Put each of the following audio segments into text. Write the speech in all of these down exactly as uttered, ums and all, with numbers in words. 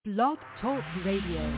Blog Talk Radio.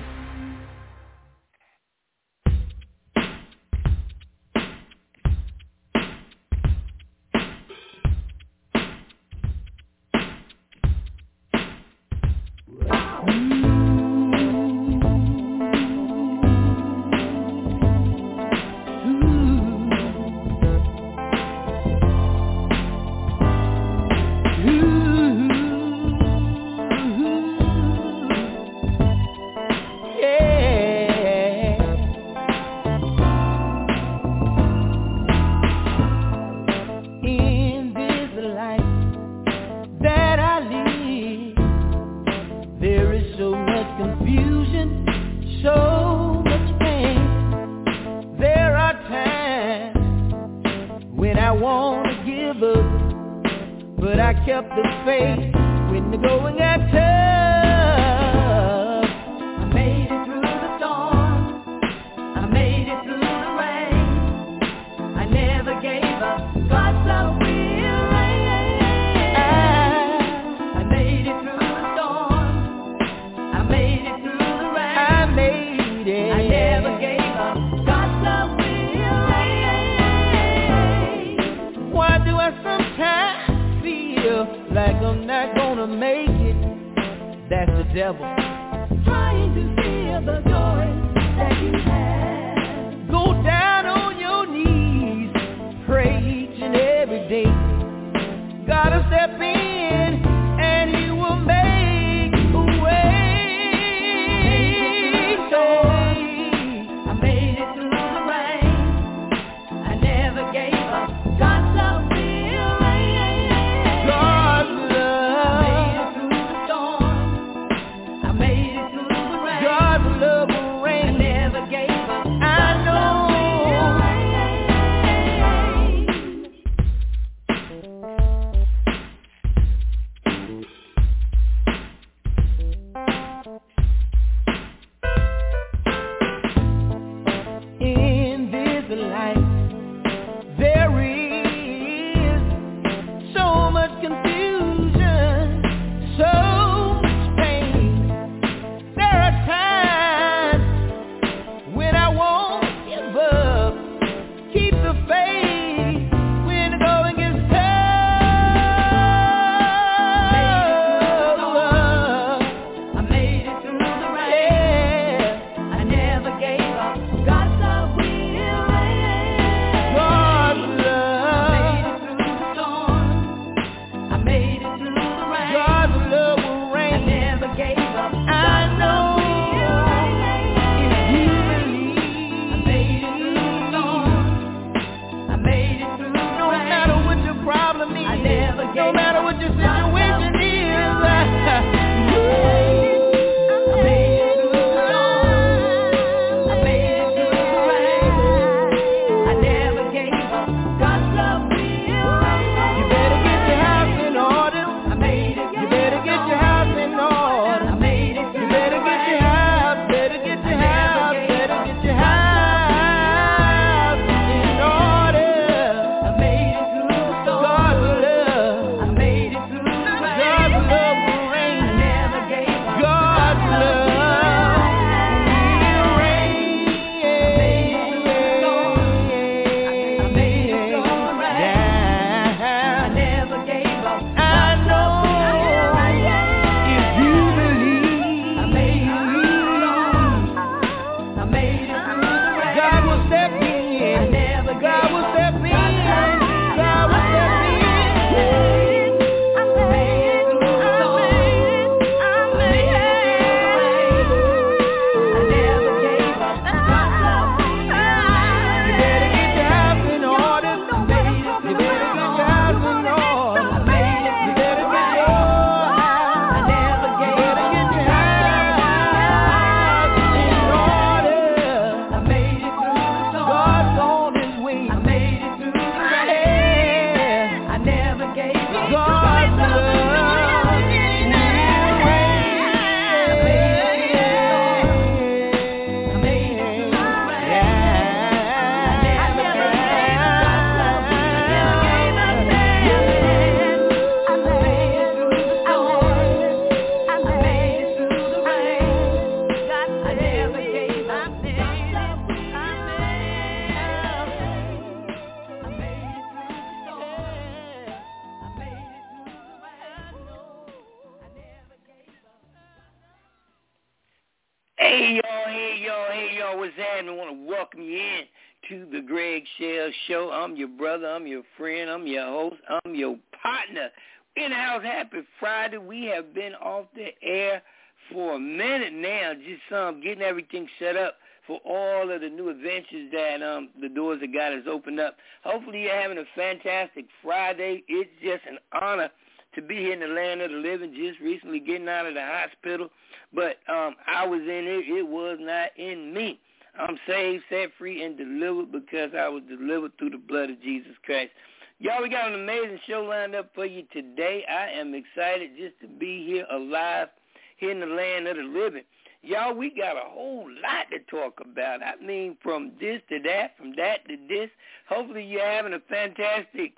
Hey y'all, hey y'all, hey y'all, what's happening? I want to welcome you in to the Greg Shell Show. I'm your brother, I'm your friend, I'm your host, I'm your partner. In the house, happy Friday. We have been off the air for a minute now, just um, getting everything set up for all of the new adventures that um, the doors of God has opened up. Hopefully you're having a fantastic Friday. It's just an honor to be here in the land of the living, just recently getting out of the hospital. But um, I was in it. It was not in me. I'm saved, set free, and delivered because I was delivered through the blood of Jesus Christ. Y'all, we got an amazing show lined up for you today. I am excited just to be here alive here in the land of the living. Y'all, we got a whole lot to talk about. I mean, from this to that, from that to this. Hopefully you're having a fantastic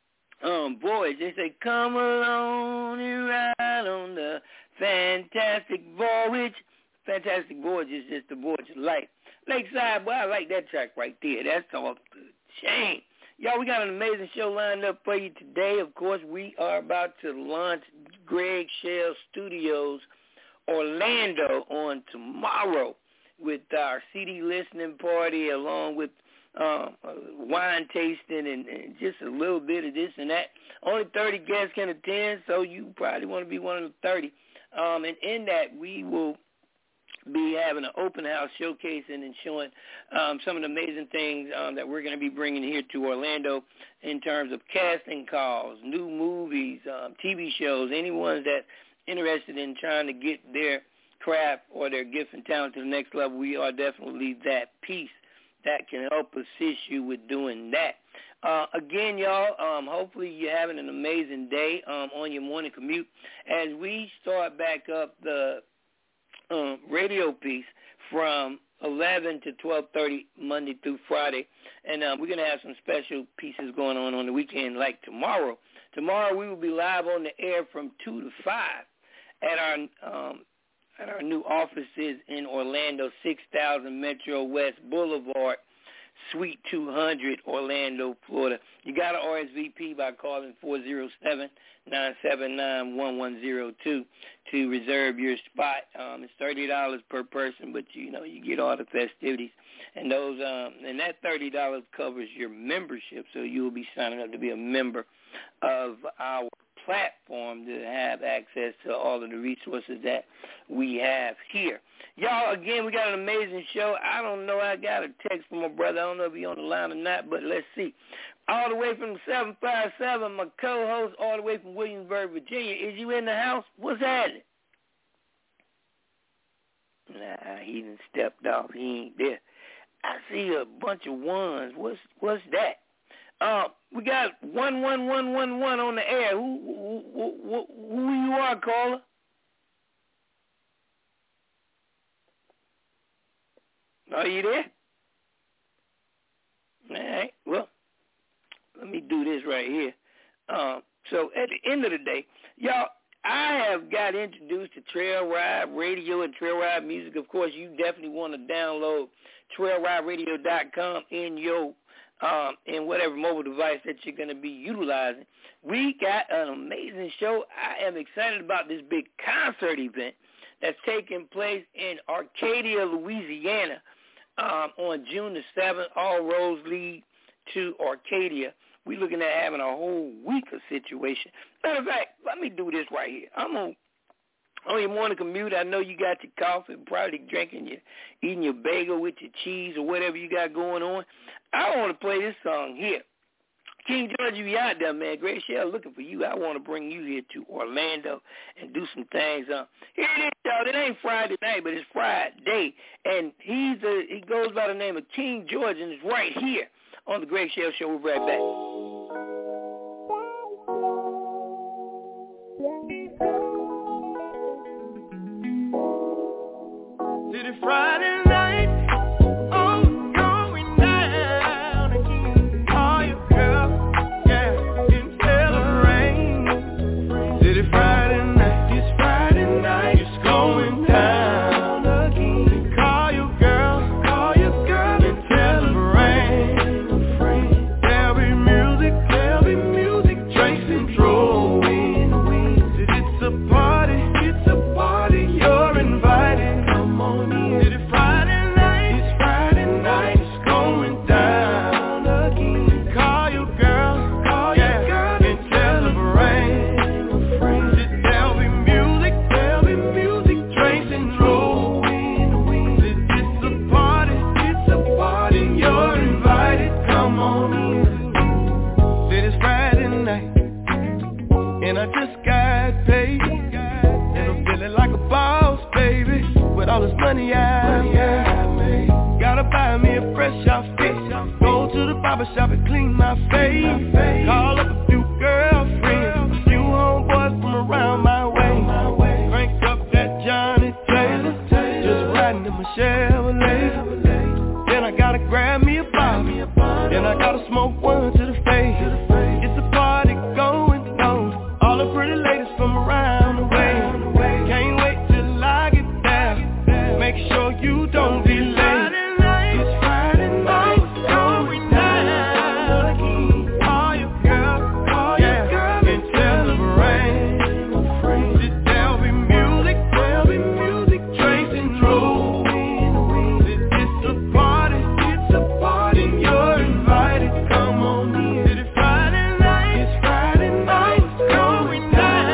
um, voyage. They say, come along and ride on the fantastic voyage. Fantastic voyage is just the voyage of life. Lakeside, boy, I like that track right there. That's off the chain. Y'all, we got an amazing show lined up for you today. Of course, we are about to launch Greg Shell Studios Orlando on tomorrow with our C D listening party along with um, wine tasting and, and just a little bit of this and that. Only thirty guests can attend, so you probably want to be one of the thirty. Um, and in that, we will be having an open house showcasing and showing um, some of the amazing things um, that we're going to be bringing here to Orlando in terms of casting calls, new movies, um, T V shows, anyone that's interested in trying to get their craft or their gift and talent to the next level. We are definitely that piece that can help assist you with doing that. Uh, again, y'all, um, hopefully you're having an amazing day um, on your morning commute as we start back up the um, radio piece from eleven to twelve thirty Monday through Friday. And uh, we're going to have some special pieces going on on the weekend like tomorrow. Tomorrow we will be live on the air from two to five at our um, at our new offices in Orlando, six thousand Metro West Boulevard, Suite two hundred, Orlando, Florida. You got to R S V P by calling four oh seven, nine seven nine, one one oh two to reserve your spot. Um, it's thirty dollars per person, but you know you get all the festivities, and those um, and that thirty dollars covers your membership, so you will be signing up to be a member of our platform to have access to all of the resources that we have here. Y'all, again, we got an amazing show. I don't know. I got a text from my brother. I don't know if he's on the line or not, but let's see. All the way from seven five seven, my co-host, all the way from Williamsburg, Virginia. Is you in the house? What's happening? Nah, he done stepped off. He ain't there. I see a bunch of ones. What's what's that? Uh, we got one one one one one on the air. Who who, who, who you are, caller? Are you there? All right. Well, let me do this right here. Um, so at the end of the day, y'all, I have got introduced to Trail Ride Radio and Trail Ride Music. Of course, you definitely want to download trail ride radio dot com in your um, in whatever mobile device that you're going to be utilizing. We got an amazing show. I am excited about this big concert event that's taking place in Arcadia, Louisiana um, on June the seventh. All roads lead to Arcadia. We're looking at having a whole week of situation. Matter of fact, let me do this right here. I'm on, on your morning commute. I know you got your coffee, probably drinking your, eating your bagel with your cheese or whatever you got going on. I want to play this song here. King George, you out there, man. Greg Shell looking for you. I want to bring you here to Orlando and do some things. Uh, here it is, y'all. It ain't Friday night, but it's Friday. And he's a, he goes by the name of King George, and it's right here on the Greg Shell Show. We'll be right back. City Friday night. It's a party, you're invited. Come on in. money I made. Gotta buy me a fresh outfit. Go to the barber shop and clean my face. Call up a few girlfriends, a few homeboys from around my way. Crank up that Johnny Taylor, just riding in my Chevrolet. Then I gotta grab me a bottle, then I gotta smoke one to the face. It's a party going on, all the pretty ladies from around the way. Can't wait till I get there, make sure you don't be late. It's Friday night, going down. All your girls, all your girls, and celebrate. There'll be music, there'll be music, drinks and drove. It's a party, it's a party, you're invited, come on in. It's Friday night, it's Friday night, going down.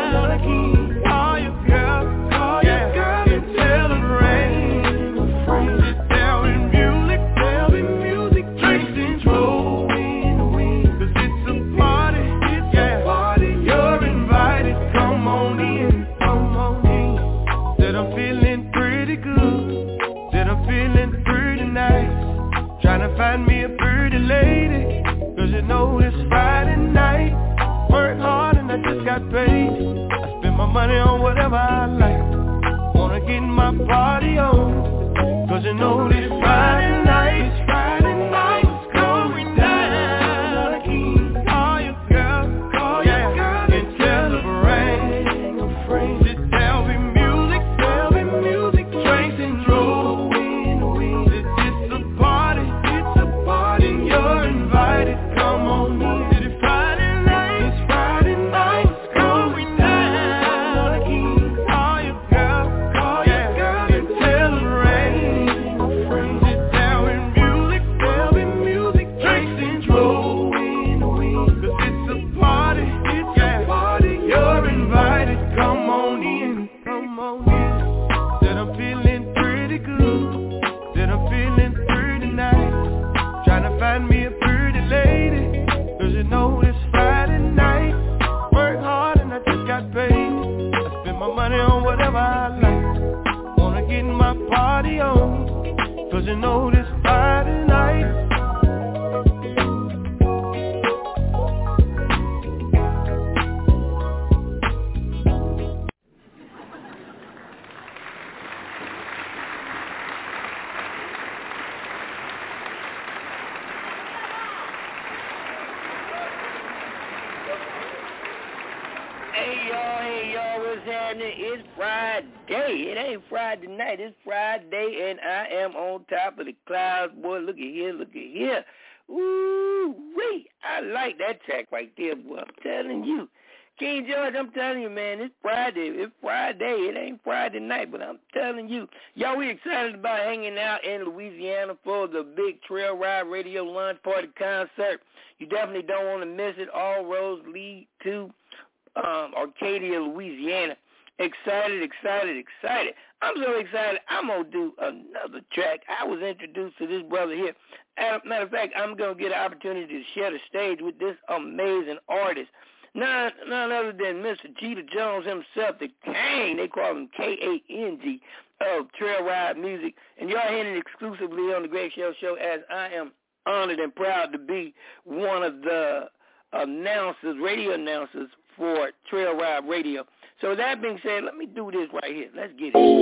All your girls, all your girls, and celebrate. There'll be music, there'll be music, drinks and drove. Cause it's a party, it's a party, you're invited, come on in, come on in. Said I'm feeling pretty good, said I'm feeling pretty nice. Tryna find me a pretty lady, cause you know it's Friday night. Work hard and I just got paid. I spend my money on whatever I like. Wanna get my party on, cause you know this Friday night, it's Friday night, it's going down. All your girls, all your girls, and celebrate. There'll be music, there'll be music, drinks and drove. It's a party, it's a party, you're invited, come on in. It's Friday night, it's Friday night, it's going down. All your girls, all your girls, and celebrate. There'll be music, there'll be music, drinks and drove. Cause it's a party, it's a party, you're invited, come on in, come on in. Said I'm feeling pretty good, said I'm feeling pretty nice. Tryna find me a pretty lady, cause you know it's Friday night. Work hard and I just got paid. I spend my money on whatever I like. Wanna get my party on, cause you know this Friday night. Hey y'all, hey y'all, what's happening? It's Friday. It ain't Friday night, it's Friday, and I am on top of the clouds. Boy, look at here, look at here. Ooh, wait, I like that track right there, boy. I'm telling you. King George, I'm telling you, man, it's Friday. It's Friday. It ain't Friday night, but I'm telling you. Y'all, we excited about hanging out in Louisiana for the big Trail Ride Radio Launch Party concert. You definitely don't want to miss it. All roads lead to Um, Arcadia, Louisiana. Excited, excited, excited. I'm so excited, I'm going to do another track. I was introduced to this brother here. As a matter of fact, I'm going to get an opportunity to share the stage with this amazing artist. None, none other than Mister Jeter Jones himself, the King. They call him K A N G of Trail Ride Music. And y'all hearing it exclusively on the Greg Shell Show, as I am honored and proud to be one of the announcers, radio announcers for Trail Ride Radio. So with that being said, let me do this right here. Let's get it.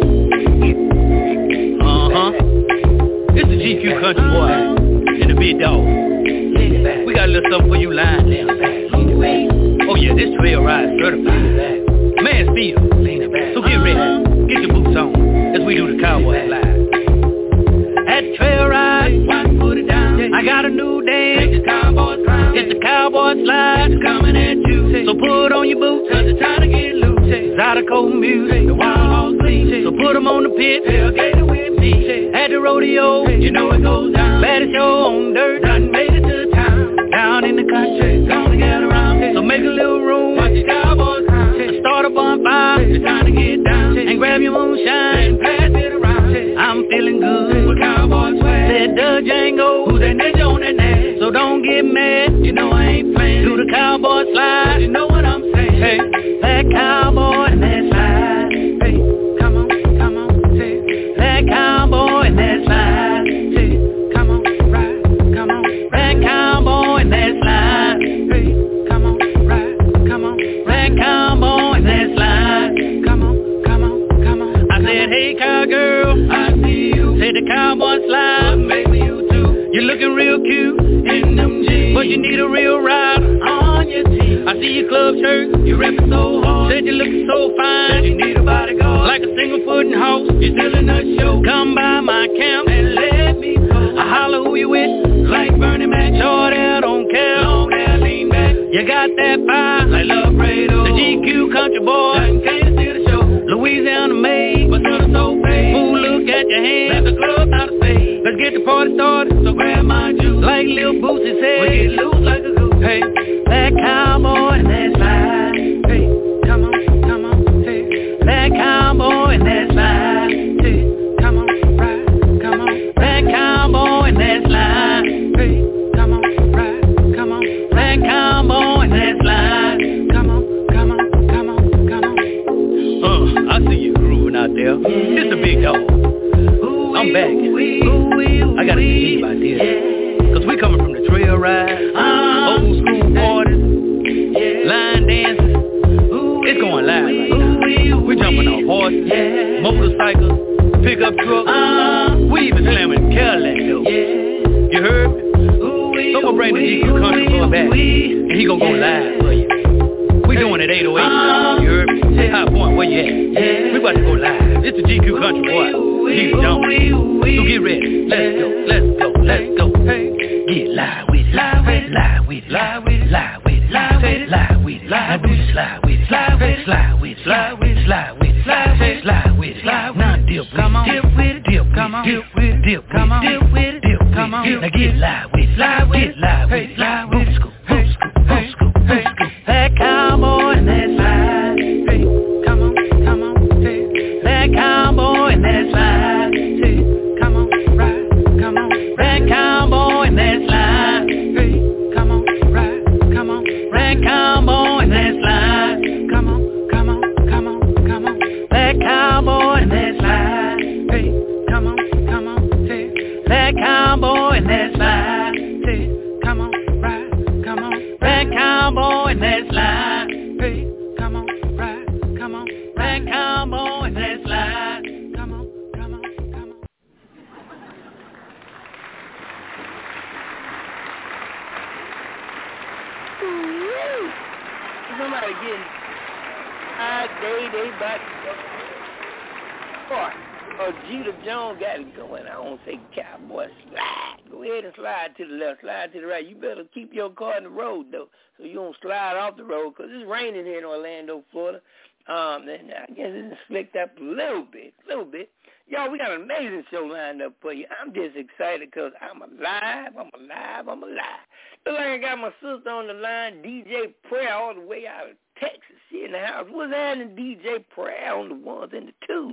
Uh-huh. It's the G Q Country Boy and the Big Dog. We got a little something for you lying down. Oh yeah, this Trail Ride certified. Mansfield. So get ready. Get your boots on as we do the Cowboy Slide. At the Trail Ride, put it down. I got a new dance. It's the Cowboy Slide. It's the Cowboy Slide. It's coming at you. So put on your boots, cause it's time to get loose. Zydeco music, the wild all sleep. So put them on the pit, tailgate with me. At the rodeo, you know it goes down. Baddest show on dirt, done made it to town. Down in the country, gonna get around. So make a little room, watch the Cowboys come. Start a bonfire, it's time to get down. And grab your moonshine, and pass it around. I'm feeling good, with Cowboy swag. Said the Django, who's that ninja on that neck? So don't get mad, you know I ain't playing. Do the Cowboy Slide, you know what I'm saying. Hey, that cowboy and that slide. Hey, come on, come on, say cowgirl, I see you. Say the cowboy slide, but maybe you too. You're looking real cute in them jeans, but you need a real rider on your team. I see your club shirt, you reppin' so hard. Said you looking so fine, said you need a bodyguard, like a single footin' horse. You're still in the show. Come by my camp and let me go. I holler who you with, like Bernie Mac. Short hair, don't care, long hair, lean back. You got that fire, like Love Rado. The G Q country boy, can't see the show. Louisiana made, but none so paid. Fool, look at your hands, let the club out of space. Let's get the party started, so grab my juice. Like Lil Boosie said, we get loose like a goose. Hey, that cowboy and that slide. Hey, come on, come on, hey. That cowboy and that slide. Hey, come on, ride, come on. That cowboy and that slide. Hey, come on, ride, come on. That cowboy and that slide. Come on, come on, come on, come on. Uh, I see you grooving out there. It's a big dog. I'm back. I gotta see you about this. Cause we coming from the trail ride, old school parties, line dances. It's going live right now. We jumping on horses, motorcycles, pickup trucks. We even slamming Cadillac though. You heard me? So I'm gonna bring the G Q Country Boy back, and he gonna go live for you. We doing it eight oh eight, you heard me? High Point, where you at? We about to go live. It's the G Q Country Boy. He's jumping. So get ready. Let's go, let's go, let's go. Get live with it, live with it, live with it, live with it, live with it, live with it, live with it. Now do the slide with it, slide with it, slide with it, slide with it, slide with it, slide with it, slide with it. Now dip with it, dip with it, dip with it, dip with it, dip with it, dip with it, dip with it. Now get live with it, live with it, live with it, live with it. Scoop, scoop, scoop, scoop, scoop. That cowboy and that slide. Hey, come on, come on, hey. That cowboy and that slide. Hey, come on, ride, come on. That cowboy and that slide. Hey, come on, ride, come on. That cowboy and that slide. Come on, come on, come on, come on. That cowboy and that slide. Hey, come on, come on, hey. That cowboy and that slide. Hey, come on, ride, come on. That cowboy and that slide. Hey, come on, ride, come on. That cowboy and that slide. Come on, come on, come on. Woo! Somebody getting high day, they about to go. Boy, oh, Jeter Jones got it going. I don't say cowboy slide. Go ahead and slide to the left, slide to the right. You better keep your car in the road, though, so you don't slide off the road, because it's raining here in Orlando, Florida. Um, and I guess it's slicked up a little bit, a little bit. Y'all, we got an amazing show lined up for you. I'm just excited because I'm alive, I'm alive, I'm alive. Look like I got my sister on the line, D J Prayer, all the way out of Texas. She in the house. What's happening, D J Prayer, on the ones and the twos?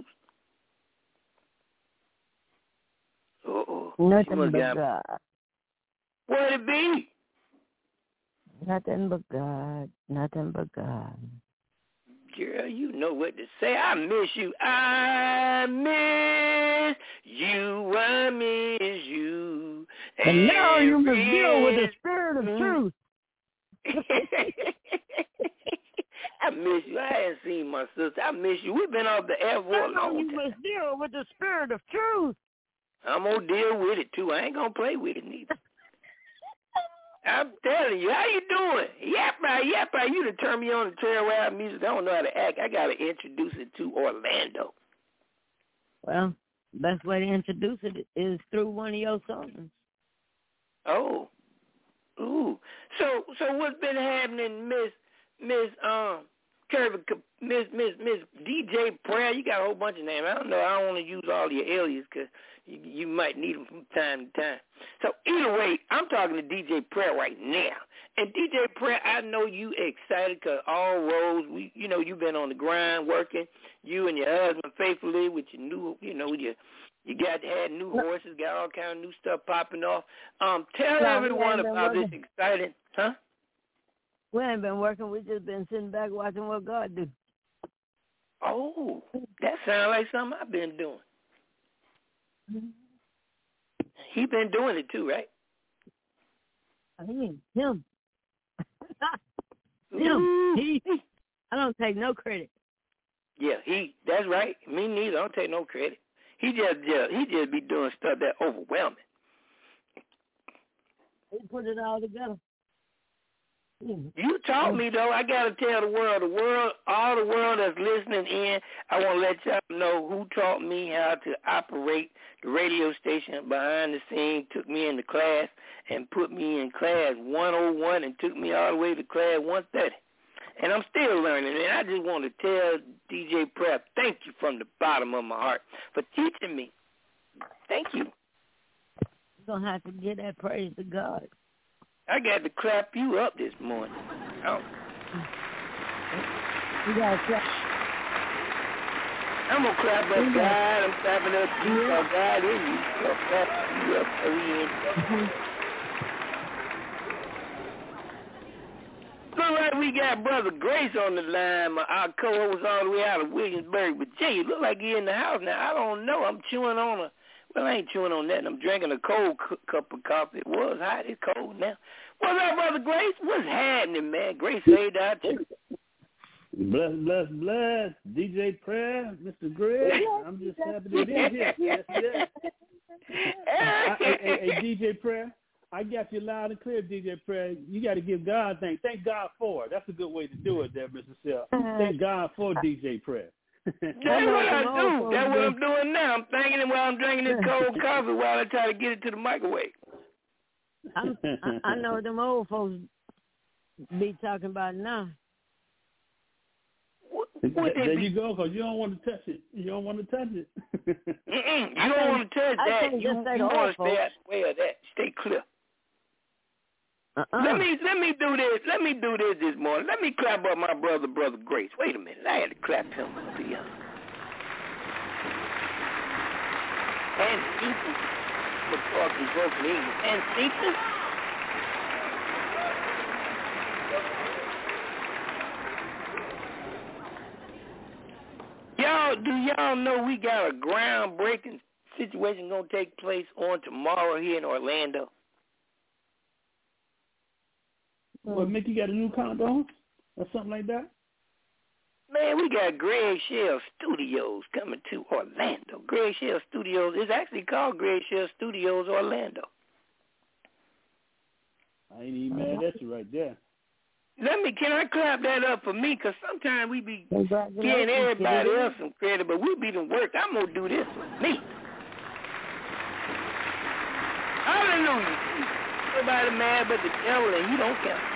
Uh-oh. Nothing but got... God. What it be? Nothing but God. Nothing but God. Girl, you know what to say. I miss you. I miss you. I miss you. And now you must deal with the spirit of truth. I miss you. I hadn't seen my sister. I miss you. We've been off the air for a long time. You must deal with the spirit of truth. I'm going to deal with it, too. I ain't going to play with it, neither. I'm telling you, how you doing? Yappa, yappa, you done turned me on to trail ride music. I don't know how to act. I got to introduce it to Orlando. Well, best way to introduce it is through one of your songs. Oh. Ooh. So so what's been happening, Miss Miss um Kirby, Miss Miss Miss D J Prayer? You got a whole bunch of names. I don't know. I don't want to use all your aliases because you, you might need them from time to time. So either way, I'm talking to D J Prayer right now. And D J Prayer, I know you excited because all roads, we, you know, you've been on the grind working. You and your husband faithfully with your new, you know, your you got had new horses, got all kind of new stuff popping off. Um, tell no, everyone about this exciting, huh? We ain't been working. We just been sitting back watching what God do. Oh, that sounds like something I've been doing. Mm-hmm. He been doing it too, right? I mean, him. him. He, I don't take no credit. Yeah, he. That's right. Me neither. I don't take no credit. He just, just he just be doing stuff that overwhelming. He put it all together. You taught me, though. I got to tell the world, the world, all the world that's listening in, I want to let y'all know who taught me how to operate the radio station behind the scenes, took me into class and put me in class one oh one and took me all the way to class one thirty. And I'm still learning, and I just want to tell D J Prep, thank you from the bottom of my heart for teaching me. Thank you. You're going to have to give that praise to God. I got to clap you up this morning. Oh. You got to clap. I'm going to clap up God. I'm clapping up you. Yeah. Oh, God in you. I'll clap you up so we in. Look like we got Brother Grace on the line. My, our co-host all the way out of Williamsburg, Virginia. Look like he in the house now. I don't know. I'm chewing on a... Well, I ain't chewing on that. I'm drinking a cold cu- cup of coffee. It was hot. It's cold now. What's up, Brother Grace? What's happening, man? Grace saved our church. Bless, bless, bless. D J Prayer, Mister Greg. I'm just happy to be here. Yes, yes. I, hey, hey, hey, D J Prayer, I got you loud and clear, D J Prayer. You got to give God thanks. Thank God for it. That's a good way to do it there, Mister Sell. Thank God for D J Prayer. That's what I do. That's what I'm doing now. I'm thinking it while I'm drinking this cold coffee while I try to get it to the microwave. I'm, I, I know them old folks be talking about now. What, what there be? you go, because you don't want to touch it. You don't want to touch it. Mm-mm, you don't want to touch that. You, you want to stay out the way of that. Stay clear. Uh-uh. Let me let me do this. Let me do this this morning. Let me clap up my brother, Brother Grace. Wait a minute. I had to clap him up here. And Cephas. We're talking broken English. And Cephas. Y'all, do y'all know we got a groundbreaking situation going to take place on tomorrow here in Orlando? Well, Mickey got a new condo or something like that? Man, we got Greg Shell Studios coming to Orlando. Greg Shell Studios is actually called Greg Shell Studios Orlando. I ain't even mad at you right there. Let me, can I clap that up for me? Because sometimes we be giving everybody else some credit, but we be the work. I'm going to do this for me. Hallelujah. Nobody mad but the devil, and you don't count.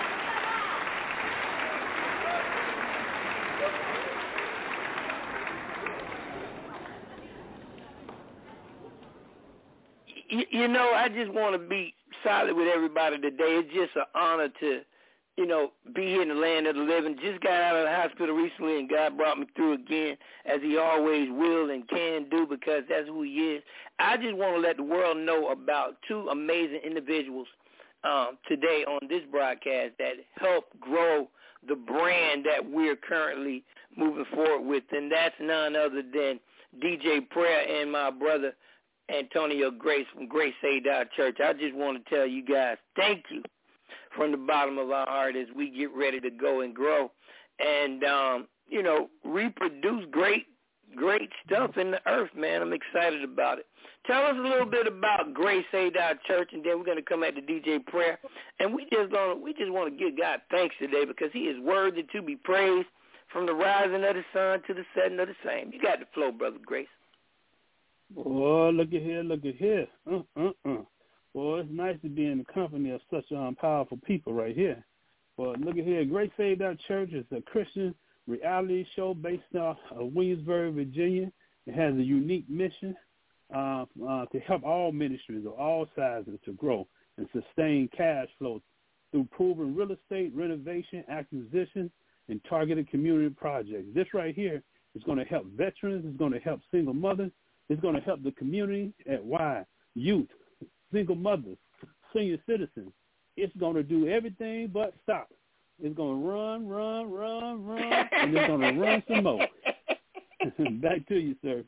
You, you know, I just want to be solid with everybody today. It's just an honor to, you know, be here in the land of the living. Just got out of the hospital recently, and God brought me through again, as he always will and can do, because that's who he is. I just want to let the world know about two amazing individuals um, today on this broadcast that help grow the brand that we're currently moving forward with, and that's none other than D J Prayer and my brother Antonio Grace from Grace Saved Our Church. I just want to tell you guys thank you from the bottom of our heart as we get ready to go and grow and, um, you know, reproduce great, great stuff in the earth, man. I'm excited about it. Tell us a little bit about Grace Saved Our Church, and then we're going to come at the D J Prayer. And we just gonna, we just want to give God thanks today because he is worthy to be praised from the rising of the sun to the setting of the same. You got the flow, Brother Grace. Oh, look at here, look at here. Uh, uh, uh. Well, it's nice to be in the company of such um, powerful people right here. Well, look at here. Grace Saved Our Church is a Christian reality show based out of Williamsburg, Virginia. It has a unique mission uh, uh, to help all ministries of all sizes to grow and sustain cash flow through proven real estate, renovation, acquisition, and targeted community projects. This right here is going to help veterans. It's going to help single mothers. It's going to help the community at wide, youth, single mothers, senior citizens. It's going to do everything but stop. It's going to run, run, run, run, and it's going to run some more. Back to you, sir.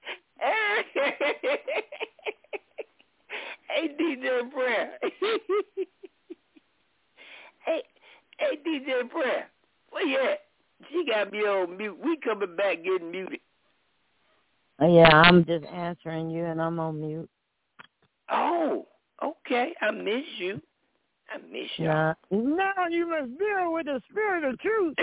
Hey, D J Prayer. hey, hey, D J Prayer. Where you at? She got me on mute. We coming back getting muted. Yeah, I'm just answering you, and I'm on mute. Oh, okay. I miss you. I miss you. Nah. No, you must deal with the spirit of truth.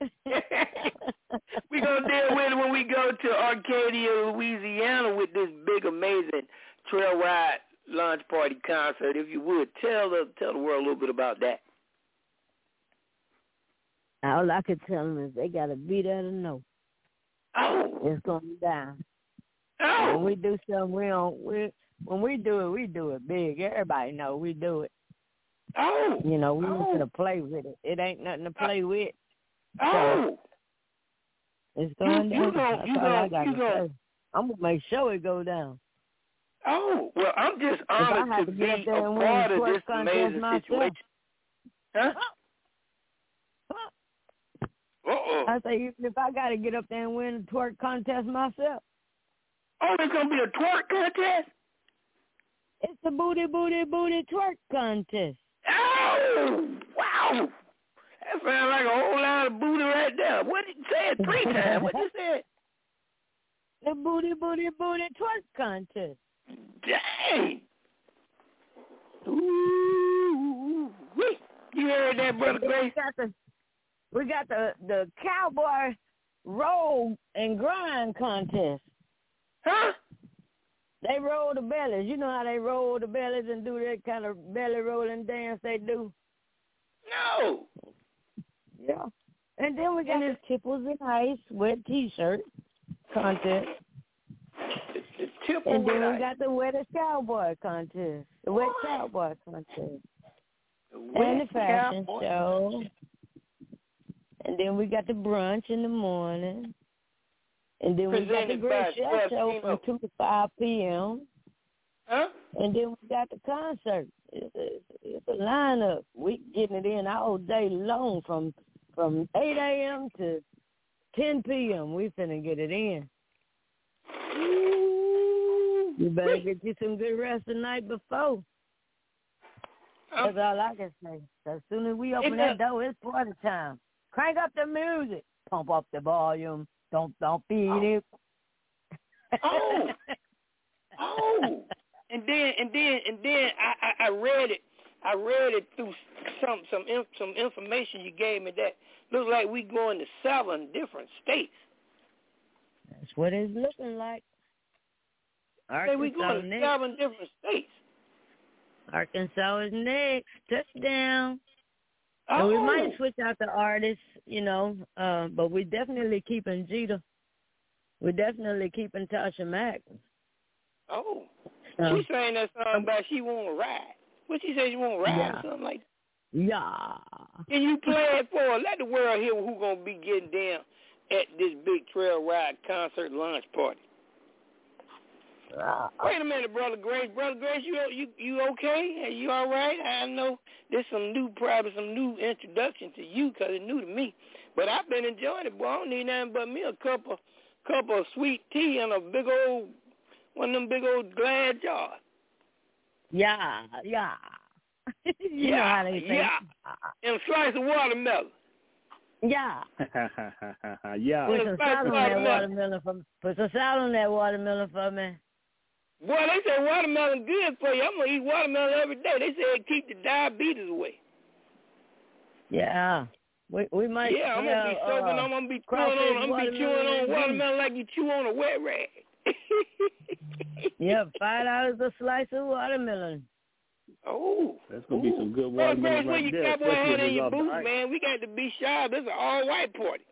We're going to deal with it when we go to Arcadia, Louisiana with this big, amazing Trail Ride Launch Party concert. If you would, tell the, tell the world a little bit about that. All I could tell them is they got to be there to know. Oh. It's going down. Oh. When we do something, we don't, we, when we do it, we do it big. Everybody know we do it. Oh. You know, we oh. want to play with it. It ain't nothing to play with. Oh. So it's going you, you down. Gonna, That's you all gonna, I got you to gonna, say. I'm going to make sure it go down. Oh, well, I'm just honored to, to to be a part of this amazing situation. Huh? Uh-oh. I say, even if I got to get up there and win a twerk contest myself. Oh, there's going to be a twerk contest? It's the booty, booty, booty twerk contest. Oh, wow. That sounds like a whole lot of booty right there. What did you say it three times? What you said? The booty, booty, booty twerk contest. Dang. Ooh. You heard that, Brother Grace? We got the, we got the, the cowboy roll and grind contest. Huh? They roll the bellies. You know how they roll the bellies and do that kind of belly rolling dance they do? No. Yeah. And then we got this Tipples and Ice wet T-shirt contest. The, the and then we ice. got the wettest cowboy contest. The wet what? cowboy contest. The and the fashion cowboy. show. And then we got the brunch in the morning. And then we got the Great Chef Show from two to five p.m. Huh? And then we got the concert. It's a, it's a lineup. We getting it in all day long from from eight a.m. to ten p.m. We finna get it in. You better get you some good rest the night before. That's all I can say. As soon as we open that door, it's party time. Crank up the music. Pump up the volume. Don't don't beat oh. it. Oh, oh, and then and then and then I, I, I read it. I read it through some some some information you gave me that looks like we going to seven different states. That's what it's looking like. Arkansas we going to next. seven different states. Arkansas is next. Touchdown. Oh. And we might switch out the artists, you know, uh, but we're definitely keeping Jeter. We're definitely keeping Tasha Mack. Oh. Um, she sang that song about she want to ride. What she say she want to ride yeah. or something like that? Yeah. Can you play it for her? Let the world hear who's going to be getting down at this big Trail Ride concert launch party. Uh, Wait a minute, Brother Grace. Brother Grace, you you you okay? Are you all right? I know there's some new, probably some new introduction to you because it's new to me. But I've been enjoying it, boy. I don't need nothing but me a cup of, cup of sweet tea and a big old, one of them big old glass jars. Yeah, yeah. you yeah, know how they say. Yeah, and a slice of watermelon. Yeah. yeah. Put some salt on that watermelon for me. Put some salt on that watermelon for me. Boy, they say watermelon good for you. I'm going to eat watermelon every day. They say it keep the diabetes away. Yeah. We we might. Yeah, I'm yeah, going to be soaking. uh, I'm going to be chewing on, I'm going to be chewing on watermelon like you chew on a wet rag. yeah, five dollars a slice of watermelon. Oh. That's going to be some good watermelon right there. Well, Grace, when you cowboy hat in your boots, man, we got to be shy. This is an all-white party.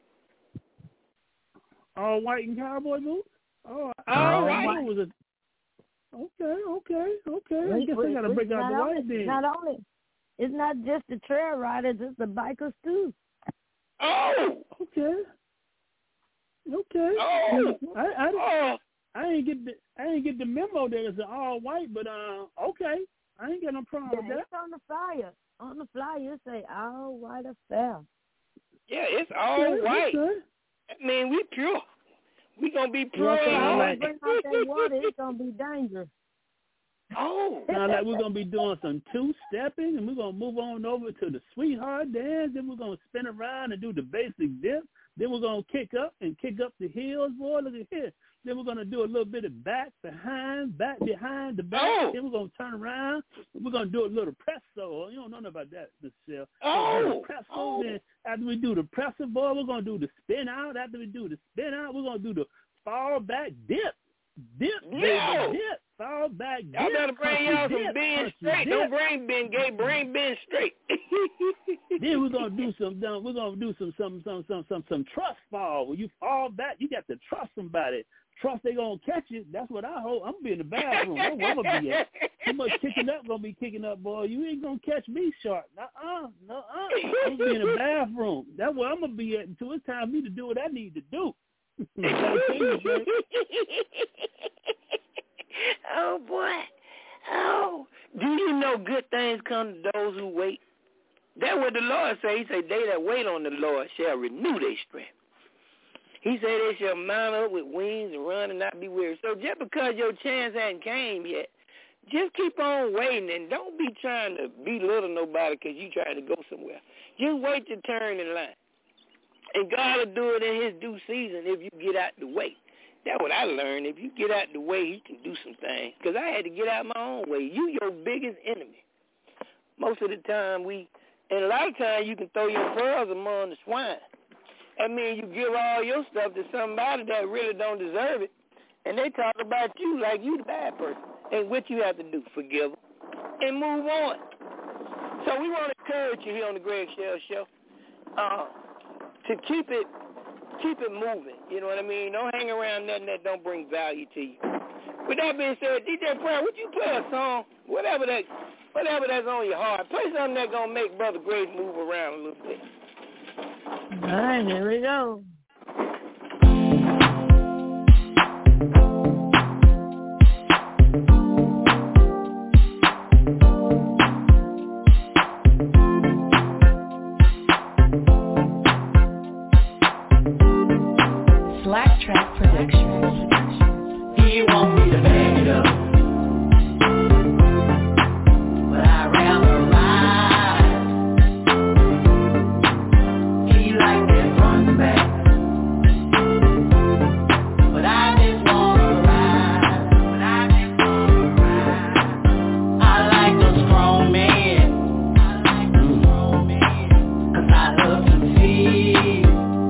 All white and cowboy boots? Oh, I, all I right. Was a, okay, okay, okay. I guess I got to break out the white then. Not only, it's not just the trail riders, it's the bikers too. Oh. Okay. Okay. Oh. I, I, oh. I ain't get the I ain't get the memo that it's an all white, but uh, okay. I ain't got no problem yeah, with that. It's on the flyer. On the flyer, it say all white affair. Yeah, it's all okay, white. Okay. I mean, we pure. We gonna be pure. Well, like, bring out that water, it's gonna be dangerous. Oh. Now, like we're gonna be doing some two stepping, and we're gonna move on over to the sweetheart dance. Then we're gonna spin around and do the basic dip. Then we're gonna kick up and kick up the heels, boy. Look at here. Then we're going to do a little bit of back, behind, back, behind, the back. Oh. Then we're going to turn around. We're going to do a little presso. You don't know nothing about that, Michelle. Oh. Presso. Oh. Then after we do the presso, boy, we're going to do the spin out. After we do the spin out, we're going to do the fall back dip. Dip, baby, Yo. dip. Fall back dip. Y'all better bring y'all some dip, Ben straight. dip. Don't bring Ben gay. Bring Ben straight. Then we're gonna do some. We're gonna do some some some some some some trust fall. When you fall back, you got to trust somebody. Trust they gonna catch you. That's what I hope. I'm gonna be in the bathroom. That's where I'm gonna be at. Too much kicking up gonna be kicking up, boy. You ain't gonna catch me short. Uh-uh, uh-uh. I'm gonna be in the bathroom. That's where I'm gonna be at until it's time for me to do what I need to do. Oh boy. Oh. Do you know good things come to those who wait? That's what the Lord say. He say, they that wait on the Lord shall renew their strength. He said they shall mount up with wings and run and not be weary. So just because your chance hadn't came yet, just keep on waiting and don't be trying to belittle nobody because you trying to go somewhere. Just wait your turn in line. And God will do it in his due season if you get out the way. That's what I learned. If you get out the way, he can do some things. Because I had to get out my own way. You your biggest enemy. Most of the time, we, and a lot of times you can throw your pearls among the swine. That means you give all your stuff to somebody that really don't deserve it. And they talk about you like you the bad person. And what you have to do, forgive them and move on. So we want to encourage you here on the Greg Shell Show. Uh, to keep it keep it moving, you know what I mean? Don't hang around nothing that don't bring value to you. With that being said, D J Prayer, would you play a song, whatever that whatever that's on your heart, play something that's gonna make Brother Grace move around a little bit. All right, here we go. Black Track Productions. He want me to bag it up, but I'd rather ride. He like that front back, but I just wanna ride. But I just wanna ride. I like a strong man. I like a strong man, 'cause I love to see.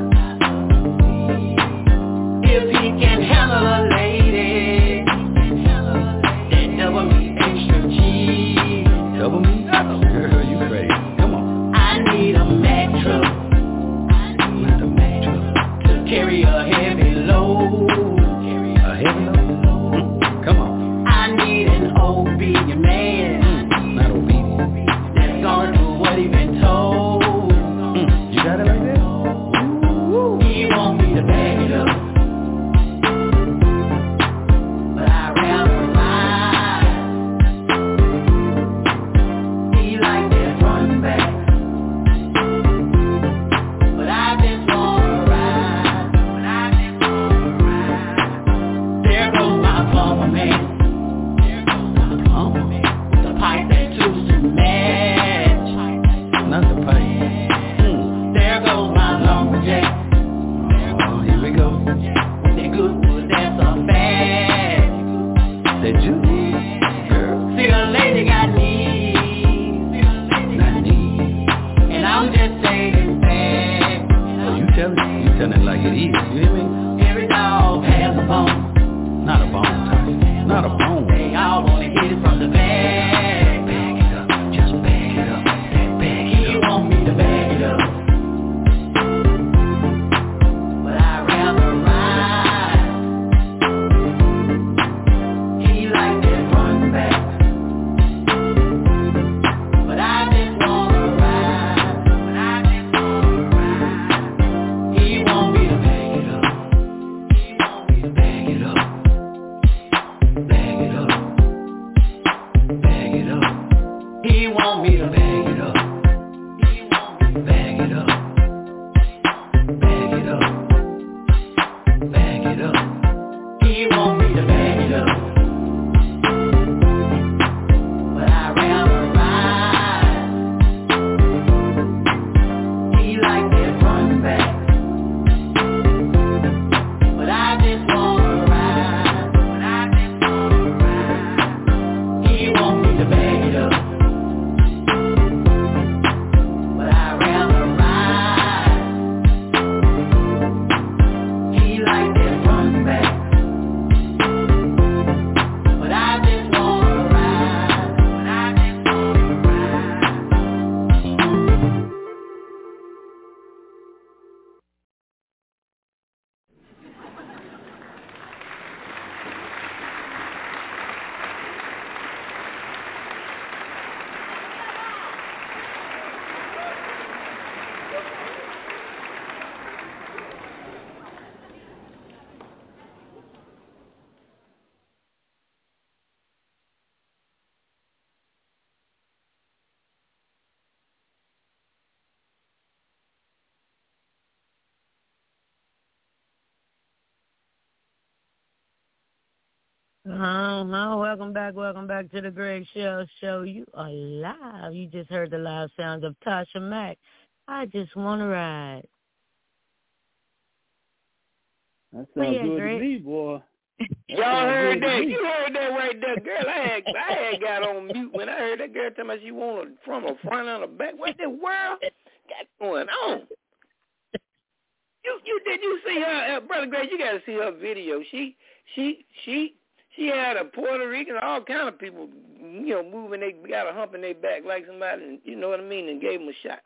If he can handle a lady, then double me extra cheese. Double me? Girl, you crazy. Come on. I need a Mack truck. Not a Mack truck. To carry a heavy load. A heavy load? Mm, come on. I need an obedient man. Mm, not obedient. That's gonna do what he been told. Mm, you got it like that? He want me to bag it up, but I'd rather ride. He like that front back, but I just wanna ride. But I just wanna ride. There goes my plumber man. There goes my plumber man. The pipe that tools to match. Not the pipe. Mm. There goes my lumberjack. Oh, here we go. That good wood, that's a fact. That you? Girl. See, a lady got needs, Not need. and I'm just saying fact. Oh, you tell it. You tell it like it is. You hear me? Every dog has a bone. Not a bone type. Not a bone. They all wanna hit it from the back. Bag it up. Just bag it up. Bag it He up. want me to bag it up, but I'd rather ride. He like that Uh-huh. Welcome back, welcome back to the Greg Shell Show. You are live. You just heard the live sounds of Tasha Mack. I just want to ride. That sounds yeah, good Greg. to me, boy. Y'all heard that? You heard that right there, girl. I had I had got on mute when I heard that girl tell me she wanted from the front and the back. What the world got going on? You you did you see her, uh, Brother Gray? You got to see her video. She she she she had a Puerto Rican, all kind of people, you know, moving. They got a hump in their back like somebody, and you know what I mean, and gave them a shot.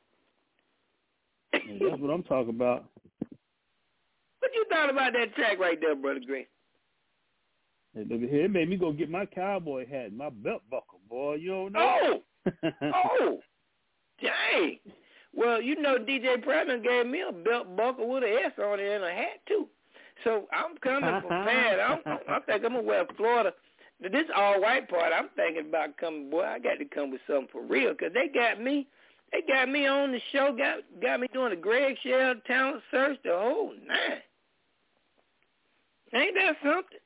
Yeah, that's what I'm talking about. What you thought about that track right there, Brother Gray? Hey, look at here. It made me go get my cowboy hat and my belt buckle, boy. You don't know? Oh, oh, dang. Well, you know, D J Pratt gave me a belt buckle with an S on it and a hat, too. So I'm coming prepared. I'm, I think I'm going to wear Florida. This all-white part, I'm thinking about coming, boy, I got to come with something for real because they got me. They got me on the show, got got me doing the Greg Shell talent search, the whole nine. Ain't that something?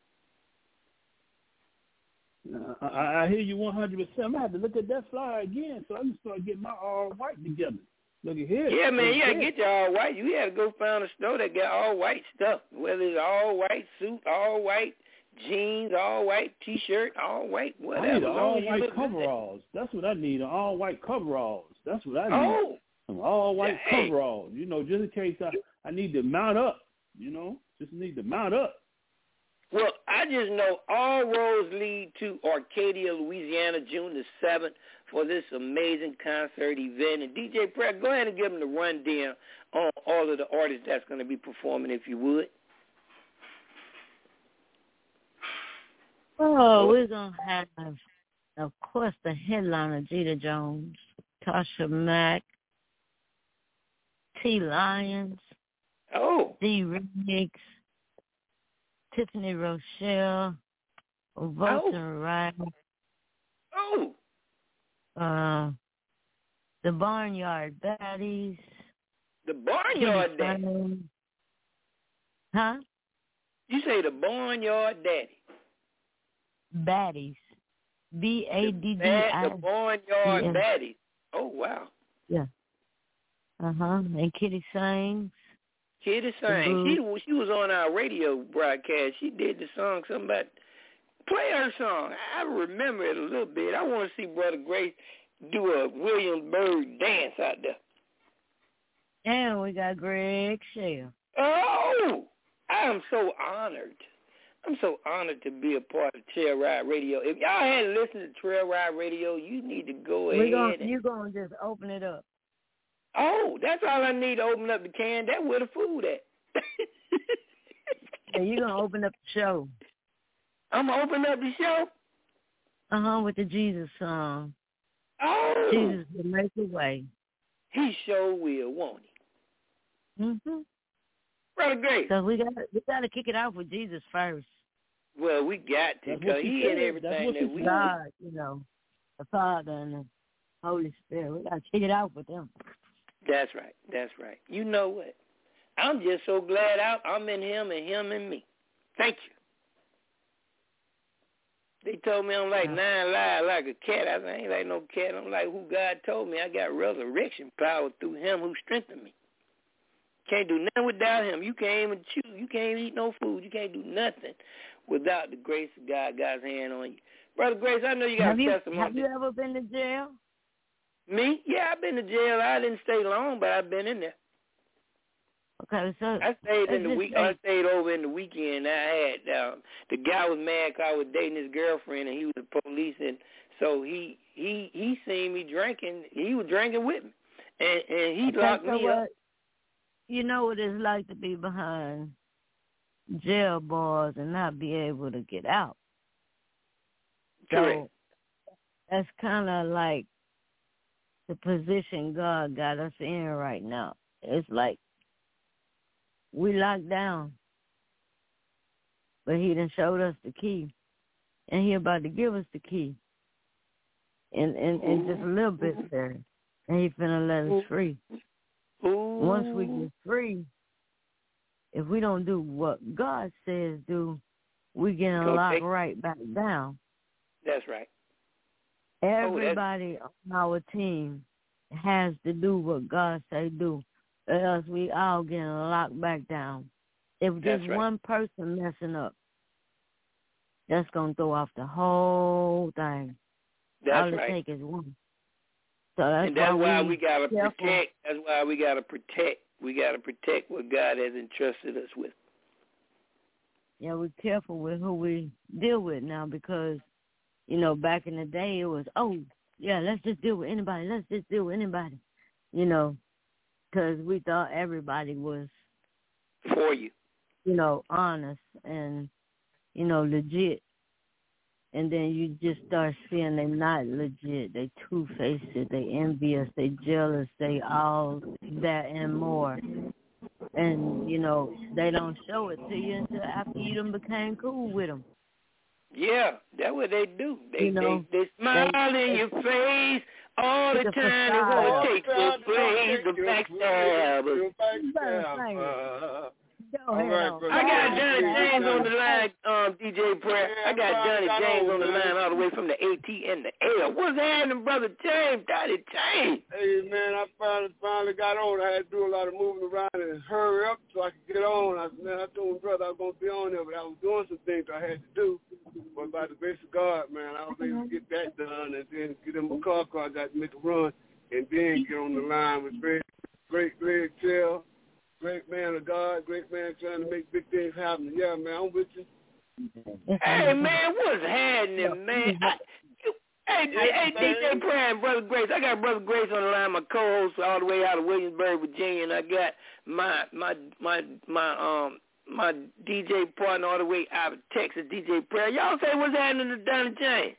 Uh, I, I hear you one hundred percent. I'm going to have to look at that flyer again so I can start getting my all-white together. Look at here. Yeah, man, you got to here. get your all-white. You got to go find a store that got all-white stuff, whether it's all-white suit, all-white jeans, all-white T-shirt, all-white, whatever. I need all-white coveralls. That's what I need, all-white coveralls. That's what I need. Oh. Some all-white Dang. coveralls, you know, just in case I, I need to mount up, you know, just need to mount up. Well, I just know all roads lead to Arcadia, Louisiana, June the seventh for this amazing concert event. And D J Pratt, go ahead and give them the rundown on all of the artists that's going to be performing, if you would. Oh, we're going to have, of course, the headliner, Jeter Jones, Tasha Mack, T. Lyons, Oh. D. Riggs, Tiffany Rochelle, Volta Oh. Wright, Oh. uh, the Barnyard Baddies. The Barnyard Daddy. Daddy. Huh? You say the Barnyard Daddy. Baddies. B A D D I. The Barnyard Yeah. Daddy. Oh, wow. Yeah. Uh-huh. And Kitty Sings. Kitty sang. She, she was on our radio broadcast. She did the song, something about, play her song. I remember it a little bit. I want to see Brother Grace do a Williamsburg dance out there. And we got Greg Shell. Oh, I am so honored. I'm so honored to be a part of Trail Ride Radio. If y'all hadn't listened to Trail Ride Radio, you need to go We're ahead. gonna, and... You're going to just open it up. Oh, that's all I need to open up the can. That's where the food at. Yeah, you're going to open up the show. I'm going to open up the show? Uh-huh, with the Jesus song. Oh. Jesus will make a way. He sure will, won't he? Mm-hmm. Brother Grace. So we got we got to kick it off with Jesus first. Well, we got to, because he said. and everything that we God, you know, the Father and the Holy Spirit. We got to kick it off with them. That's right. That's right. You know what? I'm just so glad I, I'm in him and him in me. Thank you. They told me I'm like nine lives like a cat. I said, I ain't like no cat. I'm like who God told me. I got resurrection power through him who strengthened me. Can't do nothing without him. You can't even chew. You can't eat no food. You can't do nothing without the grace of God, God's hand on you. Brother Grace, I know you got have a you, testimony. Have you ever been to jail? Me? Yeah, I've been to jail. I didn't stay long, but I've been in there. Okay, so I stayed in the week. Say, I stayed over in the weekend. I had um, the guy was mad because I was dating his girlfriend, and he was the police, and so he he he seen me drinking. He was drinking with me, and and he okay, locked so me what, up. You know what it's like to be behind jail bars and not be able to get out. Correct. So that's kind of like the position God got us in right now. It's like we locked down, but he done showed us the key, and he about to give us the key in, in, in just a little bit there, and he finna let us free. Ooh. Once we get free, if we don't do what God says do, we getting Go locked take- right back down. That's right. Everybody oh, on our team has to do what God say do, or else we all getting locked back down. If That's just right. one person messing up, that's gonna throw off the whole thing. That's all right. it takes is one. So that's and that's why, why we, we gotta careful. protect. That's why we gotta protect. We gotta protect what God has entrusted us with. Yeah, we're careful with who we deal with now because, you know, back in the day it was, oh, yeah, let's just deal with anybody. Let's just deal with anybody, you know, because we thought everybody was for you, you know, honest and, you know, legit. And then you just start seeing they not legit. They two-faced, they envious, they jealous, they all that and more. And, you know, they don't show it to you until after you done became cool with them. Yeah, that's what they do. They you know, they, they smile they, in your face all the time. They want to take your place, the backstabbers. Backstabbers. Go ahead right, on. I got Johnny James on the line, um, D J Prayer. I got Johnny James on the line all the way from the A T and the L. What's happening, Brother James? Daddy James. Hey, man, I finally, finally got on. I had to do a lot of moving around and hurry up so I could get on. I, man, I told my brother I was going to be on there, but I was doing some things I had to do. But by the grace of God, man, I was able to get that done and then get in my car because I got to make a run and then get on the line with great, great Greg Shell. Great man of God, great man trying to make big things happen. Yeah, man, I'm with you. Hey, man, what's happening, man? I, you, hey, hey, D J Prayer and Brother Grace. I got Brother Grace on the line, my co-host all the way out of Williamsburg, Virginia, and I got my my my my um my D J partner all the way out of Texas, D J Prayer. Y'all say what's happening to Donnie James?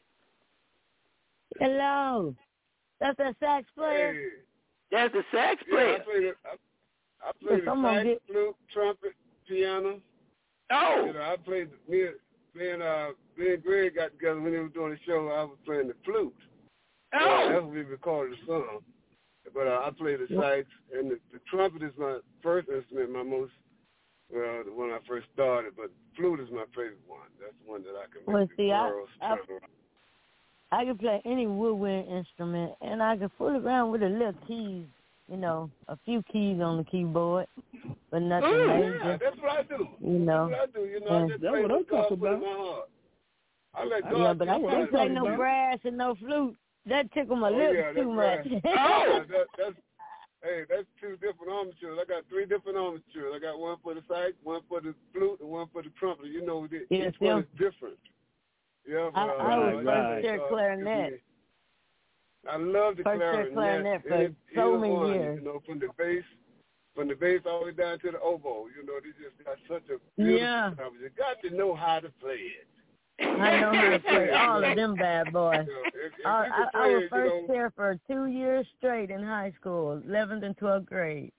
Hello. That's that sax player? Hey. That's the sax player. Yeah, I played it. I, I played the sax, get... flute, trumpet, piano. Oh. You know, I played, me, me, and, uh, me and Greg got together when they were doing the show. I was playing the flute. Oh. Uh, that's what we recorded the song. But uh, I played the sax, and the, the trumpet is my first instrument, my most, well, the one I first started. But flute is my favorite one. That's the one that I can make well, the see, girls I, turn around. I can play any woodwind instrument, and I can fool around with the little keys. You know, a few keys on the keyboard, but nothing Ooh, major. Yeah, that's what I do. You know, that's what I do. You know, I just that's play what I'm talking about. about. My heart. I let God yeah, but I can't play no about. brass and no flute. That tickle my oh, lips yeah, too much. Right. oh, that, that's hey, that's two different armatures. I got three different armatures. I got one for the sax, one for the flute, and one for the trumpet. You know, each yes, one yeah. is different. Yeah, I, but, I uh, was right, first chair uh, clarinet. I love the First clarinet. clarinet for it, so it many one, years. You know, from the bass, from the bass all the way down to the oboe. You know, they just got such a beautiful yeah. sound. You got to know how to play it. I know how to play all of them bad boys. You know, if, if I, you I, play I was it, first you know, chair for two years straight in high school, eleventh and twelfth grade.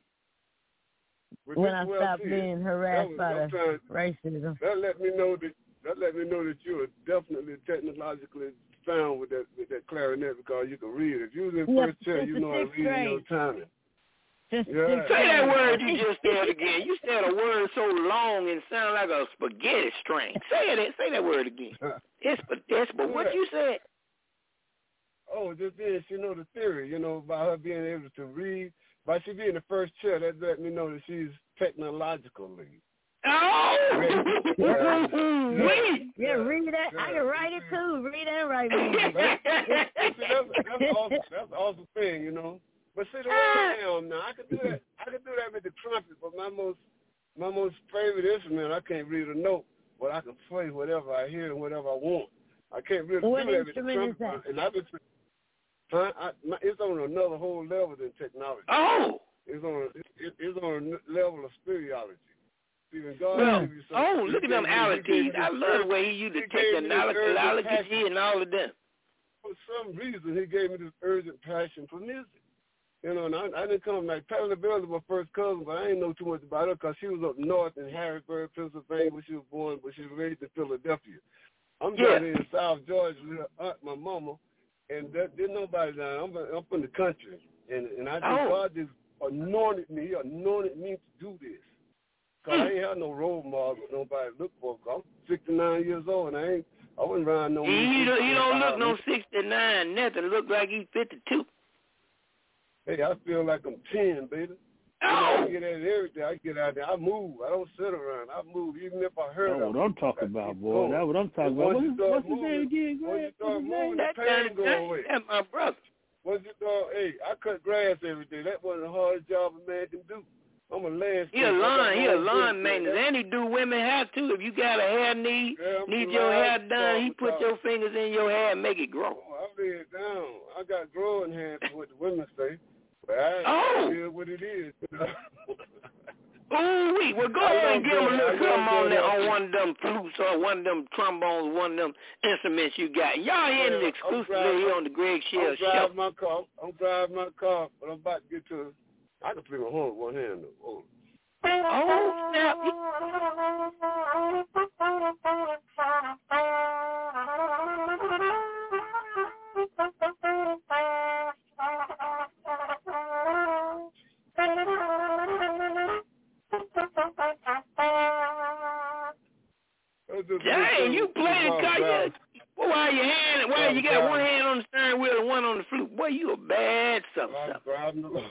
When I stopped being harassed by the racism. That let me know that that let me know that you are definitely technologically sound with that with that clarinet because you can read it. If you was in yep, first chair, you know how to read in your timing. Just yeah. Say that word you just said again. You said a word so long and sound like a spaghetti string. Say it. Say that word again. It's but it's but what you said. Oh, just this, you know, the theory, you know, about her being able to read. By she being the first chair, that let me know that she's technologically. Oh! yeah, yeah, yeah, read that. Yeah. I can write it too. Read and write music. that's, that's, that's, awesome. That's an awesome thing, you know. But see, the way I am now, I could do that. I could do that with the trumpet, but my most, my most favorite instrument, I can't read a note, but I can play whatever I hear and whatever I want. I can't really what do that with the trumpet. Is that? And I've been, huh? I, my, it's on another whole level than technology. Oh. It's on, it, it's on a level of spirituality. Even God well, gave you oh, look at them allergies. I love the way he used the technology and all of them. For some reason, he gave me this urgent passion for music. You know, and I, I didn't come, like, Patti LaBelle was my first cousin, but I didn't know too much about her because she was up north in Harrisburg, Pennsylvania, where she was born, but she was raised in Philadelphia. I'm yeah. down here in South Georgia with her aunt, my mama, and there, there's nobody down there. I'm, I'm from the country, and, and I just, oh. God just anointed me. He anointed me to do this. Cause I ain't had no role model, nobody look for. I'm sixty-nine years old, and I ain't, I wasn't around no. He, he don't, he don't look no sixty-nine, nothing. Look like he's fifty-two. Hey, I feel like I'm ten, baby. Oh. I get at everything. I get out there. I move. I don't sit around. I move, even if I hurt. That's what I'm talking about, boy. That's what I'm talking about. What's, what's his name again, Greg? Once you start moving, that the pain go that, away. That's my brother. Once you start, hey, I cut grass every day. That's one of the hardest jobs a man can do. I'm a landscaper. He a lawn, he a lawn maintenance, and he do women hair too. If you got a hair need, yeah, need your hair done, he put your fingers in your hair and make it grow. Oh, I lay it down. I got growing hands for what the women say, but I oh. feel what it is. Ooh, wee. Well, go ahead and give him a little something on there on one of them flutes or one of them trombones, one of them instruments you got. Y'all hearing it exclusively here on the Greg Shell Show. I'm driving my car. I'm driving my car, but I'm about to get to. I can play my horn with one hand though. Oh. Oh, snap. Dang, you play the car. You, why you hand? Why you got one hand on the steering wheel and one on the flute? Boy, you a bad something. something.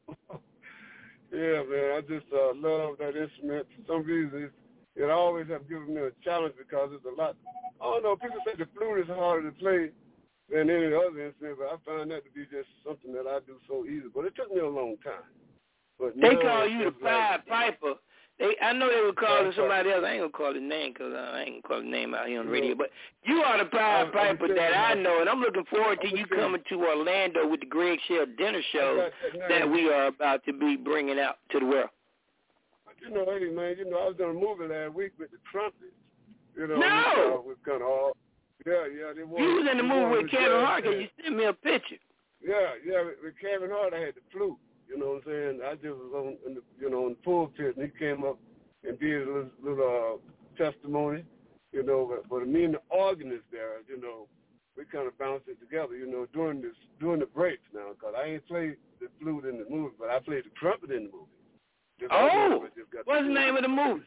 Yeah, man, I just uh, love that instrument. For some reason, it, it always have given me a challenge because it's a lot. I don't know, people say the flute is harder to play than any other instrument, but I find that to be just something that I do so easy. But it took me a long time. But they call you the Pied Piper. They, I know they were calling somebody else. I ain't going to call his name because I ain't going to call his name out here on the radio. But you are the Pied Piper that I know, and I'm looking forward to you coming to Orlando with the Greg Shell dinner show that we are about to be bringing out to the world. You know, hey, man, you know, I was doing a movie last week with the Trumpets. You know, no! It was kind of all, yeah, yeah. They you was in the movie with Kevin Hart because you sent me a picture. Yeah, yeah, with, with Kevin Hart, I had the flute. You know what I'm saying? I just was on, in the, you know, in the pulpit, and he came up and did a little, little uh, testimony, you know. But, but me and the organist there, you know, we kind of bounced it together, you know, during this, during the breaks now, because I ain't played the flute in the movie, but I played the trumpet in the movie. Just oh, what's the name of the movie?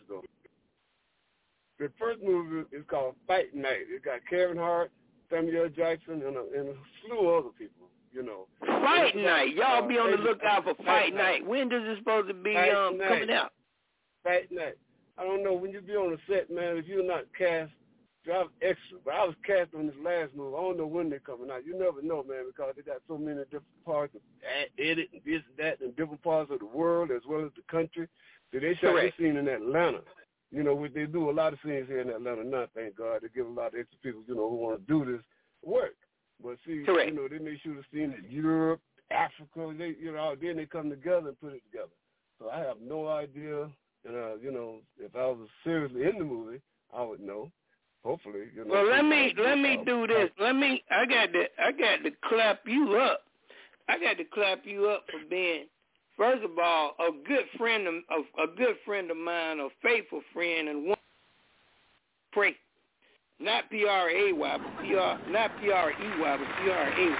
The first movie is called Fight Night. It got Kevin Hart, Samuel Jackson, and a, and a slew of other people. You know, Fight Night. Y'all be on the lookout for Fight Night. When does it supposed to be um, coming out? Fight Night. I don't know. When you be on the set, man, if you're not cast, drive extra. But I was cast on this last movie. I don't know when they're coming out. You never know, man, because they got so many different parts of edit and this and that in different parts of the world as well as the country. So they shot this scene in Atlanta. You know, they do a lot of scenes here in Atlanta now, thank God. They give a lot of extra people, you know, who want to do this work. But see, Correct. you know, they may shoot a scene in Europe, Africa, they, you know, then they come together and put it together. So I have no idea, and uh, you know, if I was seriously in the movie, I would know. Hopefully, you know. Well, let me let me do this. Let me. I got to I got to clap you up. I got to clap you up for being, first of all, a good friend of a, a good friend of mine, a faithful friend, and one pray. Not P R A Y, but P R, not P R E Y, but P R A Y.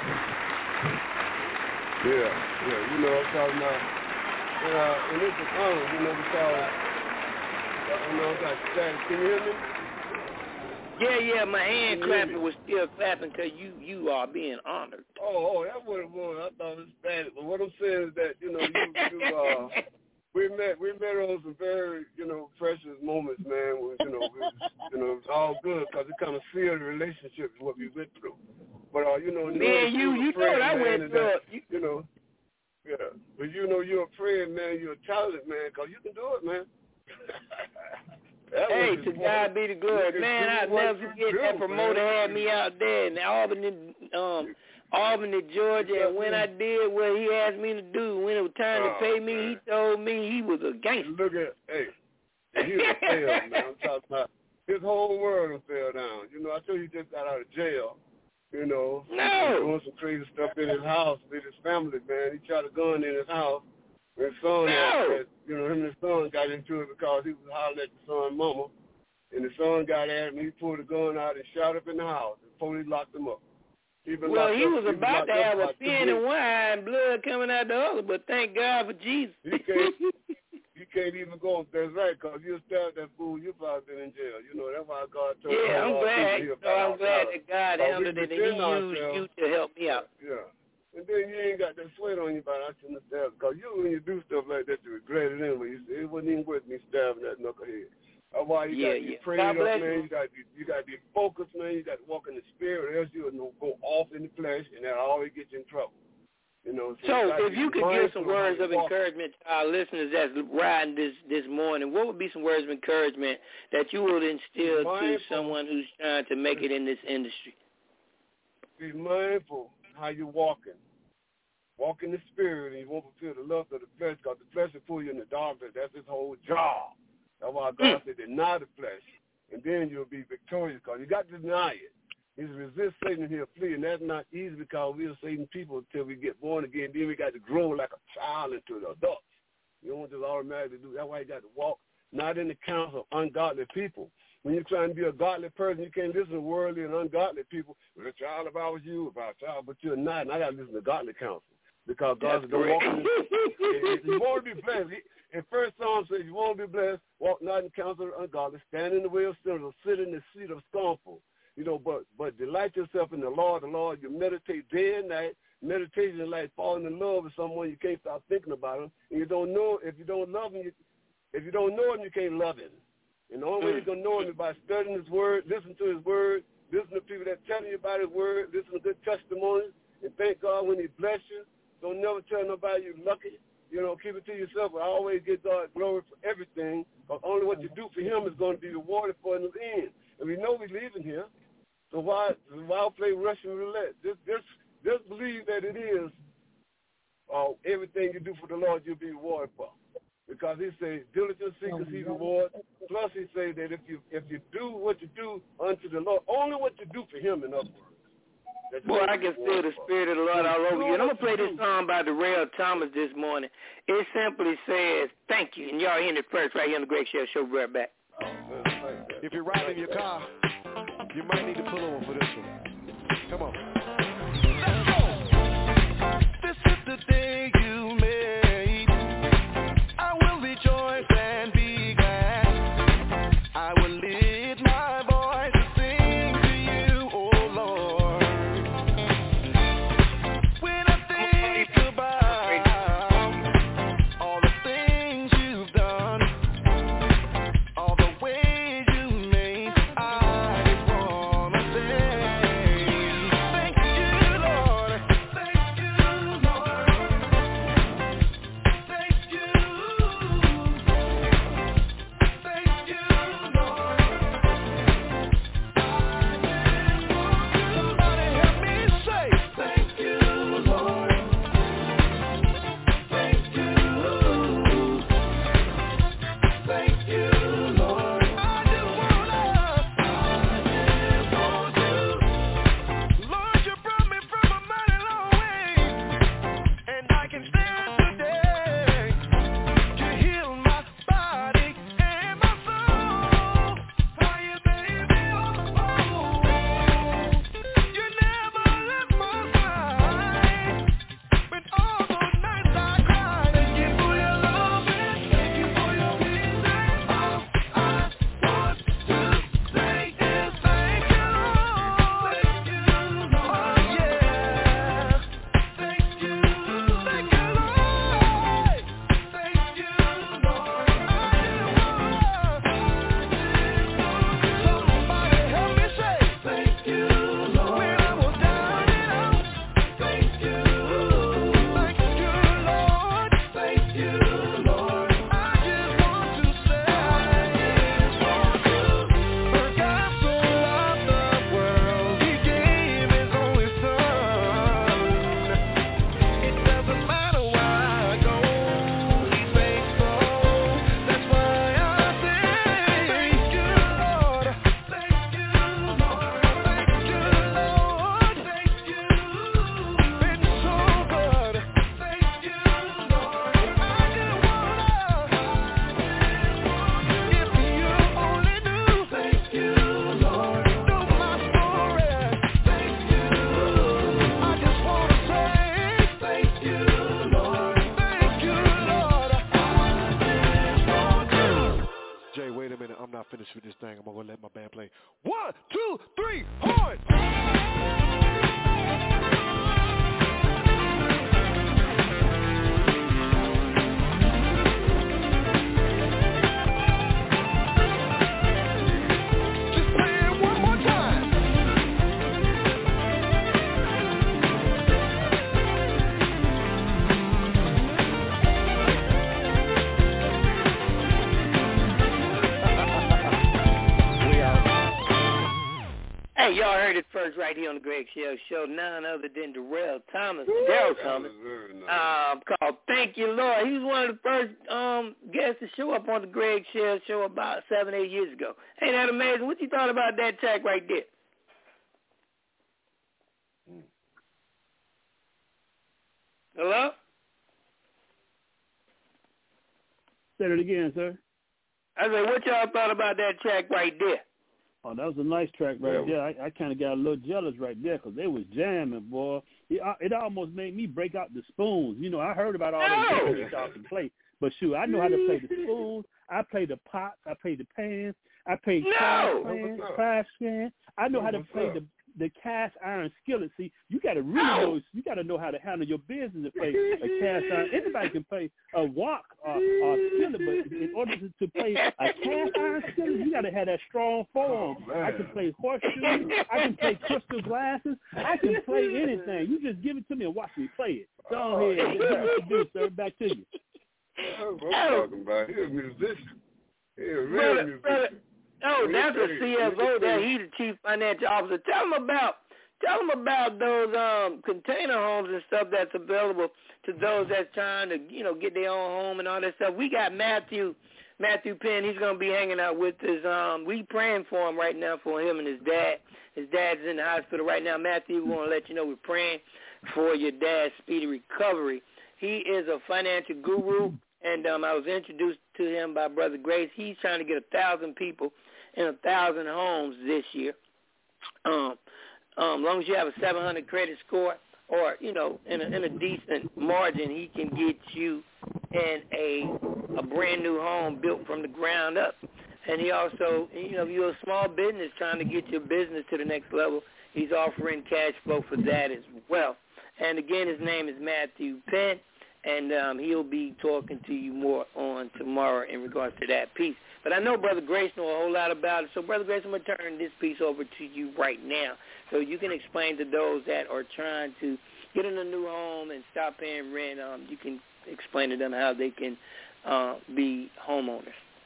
Yeah, yeah, you know what I'm talking about. And, uh, and it's an honor, you know, because, you know, I got static. Can you hear me? Yeah, yeah, my hand clapping was still clapping because you, you are being honored. Oh, oh, that's what it was. I thought it was static. But what I'm saying is that, you know, you, you uh, We met, we met on some very, you know, precious moments, man. When, you know, it was, you know, it was all good because it kind of sealed the relationship what we went through. But uh, you know, man, you, you know what I went through. That, you, you know, yeah. But you know, you're a friend, man. You're a talented man because you can do it, man. Hey, to God be the glory, man. I'll never forget that promoter had me out there in Albany, um. Albany, Georgia, and when I did what he asked me to do, when it was time oh, to pay me, man. he told me he was a gangster. Look at, hey, he was fail, man. I'm talking about his whole world fell down. You know, I told you he just got out of jail. You know, no. doing some crazy stuff in his house with his family, man. He tried a gun in his house. And his son, no. had, you know, him and his son got into it because he was hollering at the son's mama. And the son got at him. He pulled the gun out and shot up in the house. And police locked him up. Well, he was about to have a pin in one eye and blood coming out the other, but thank God for Jesus. He came, he can't even go. That's right, because you stabbed that fool, you probably been in jail. You know, that's why God told me. Yeah, I'm glad. No, I'm glad that God handled it and He used you to help me out. Yeah. And then you ain't got that sweat on you, but I shouldn't have stabbed. Because you, when you do stuff like that, you regret it anyway. You say, it wasn't even worth me stabbing that knucklehead. That's why you yeah, got to be yeah. prayed up, man. You. You got to you got to be focused, man. You got to walk in the spirit, or else you'll go off in the flesh, and that'll always get you in trouble. You know. So, so you if you could give some words of encouragement to our listeners that's riding this this morning, what would be some words of encouragement that you would instill to someone who's trying to make it in this industry? Be mindful how you're walking. Walk in the spirit, and you won't fulfill the lust of the flesh, because the flesh will pull you in the darkness. That's his whole job. That's why God said, deny the flesh, and then you'll be victorious, because you got to deny it. He's resist Satan and he'll flee, and that's not easy because we're Satan people until we get born again. Then we got to grow like a child into the adults. You don't just automatically do. That's why you got to walk not in the counsel of ungodly people. When you're trying to be a godly person, you can't listen to worldly and ungodly people. Well, a child, if I was you, if I was a child, but you're not, and I got to listen to godly counsel. Because God said, don't walk in the, if you want to be blessed, in First Psalm says, if you want to be blessed, walk not in the counsel of the ungodly, stand in the way of sinners, or sit in the seat of scornful. You know, but but delight yourself in the Lord, the Lord. You meditate day and night. Meditation is like falling in love with someone. You can't stop thinking about him. And you don't know, if you don't love him, you, if you don't know him, you can't love him. And the only way you're going to know him is by studying his word, listen to his word, listen to people that tell you about his word, listen to good testimonies, and thank God when he bless you. Don't never tell nobody you're lucky. You know, keep it to yourself. But always give God glory for everything, because only what you do for him is going to be rewarded for in the end. And we know we're leaving here, so why why play Russian roulette? Just, just, just believe that it is uh, everything you do for the Lord, you'll be rewarded for. Because he says, diligent seekers he reward. Plus he says that if you if you do what you do unto the Lord, only what you do for him, in other words. Boy, I can feel the Spirit of the Lord all over you. And I'm going to play this song by Darrell Thomas this morning. It simply says, thank you. And y'all hearing it first right here on the Greg Shell Show. Right back. If you're riding your car, you might need to pull over for this one. Come on. Let's go. This is the day you made. I will rejoice and be glad. I will lift my voice to sing to you, oh Lord. When I think about all the things you've done, all the ways you made, I just wanna say first right here on the Greg Shell Show, none other than Darrell Thomas, Darrell Thomas, uh, called Thank You, Lord. He was one of the first um, guests to show up on the Greg Shell Show about seven, eight years ago. Ain't that amazing? What you thought about that track right there? Hello? Say it again, sir. I said, what y'all thought about that track right there? Oh, that was a nice track right yeah. there. I, I kind of got a little jealous right there because they was jamming, boy. It, it almost made me break out the spoons. You know, I heard about all no. that y'all can play, but shoot, I know how to play the spoons. I play the pots. I play the pans. I play no. pans, trash can. I know how to play the the cast iron skillet. See, you got to really know. You got to know how to handle your business to play a cast iron. Anybody can play a wok or, or skillet, but in order to, to play a cast iron skillet, you got to have that strong form. Oh, I can play horseshoes. I can play crystal glasses. I can play anything. You just give it to me and watch me play it. Go ahead. Give me what you do, sir. Back to you. That's what I'm talking about. He's a musician. He's a real brother, musician. Brother. Oh, that's a C F O there. He's the chief financial officer. Tell him about tell him about those um, container homes and stuff that's available to those that's trying to, you know, get their own home and all that stuff. We got Matthew Matthew Penn. He's going to be hanging out with us. Um, we praying for him right now, for him and his dad. His dad's in the hospital right now. Matthew, we want to let you know we're praying for your dad's speedy recovery. He is a financial guru, and um, I was introduced to him by Brother Grace. He's trying to get a thousand people in a thousand homes this year. Um, um, as long as you have a seven hundred credit score, or you know, in a, in a decent margin, he can get you in a a brand new home built from the ground up. And he also, you know, if you're a small business trying to get your business to the next level, he's offering cash flow for that as well. And again, his name is Matthew Penn, and um, he'll be talking to you more on tomorrow in regards to that piece. But I know Brother Grace knows a whole lot about it. So, Brother Grace, I'm going to turn this piece over to you right now so you can explain to those that are trying to get in a new home and stop paying rent. Um, you can explain to them how they can uh, be homeowners.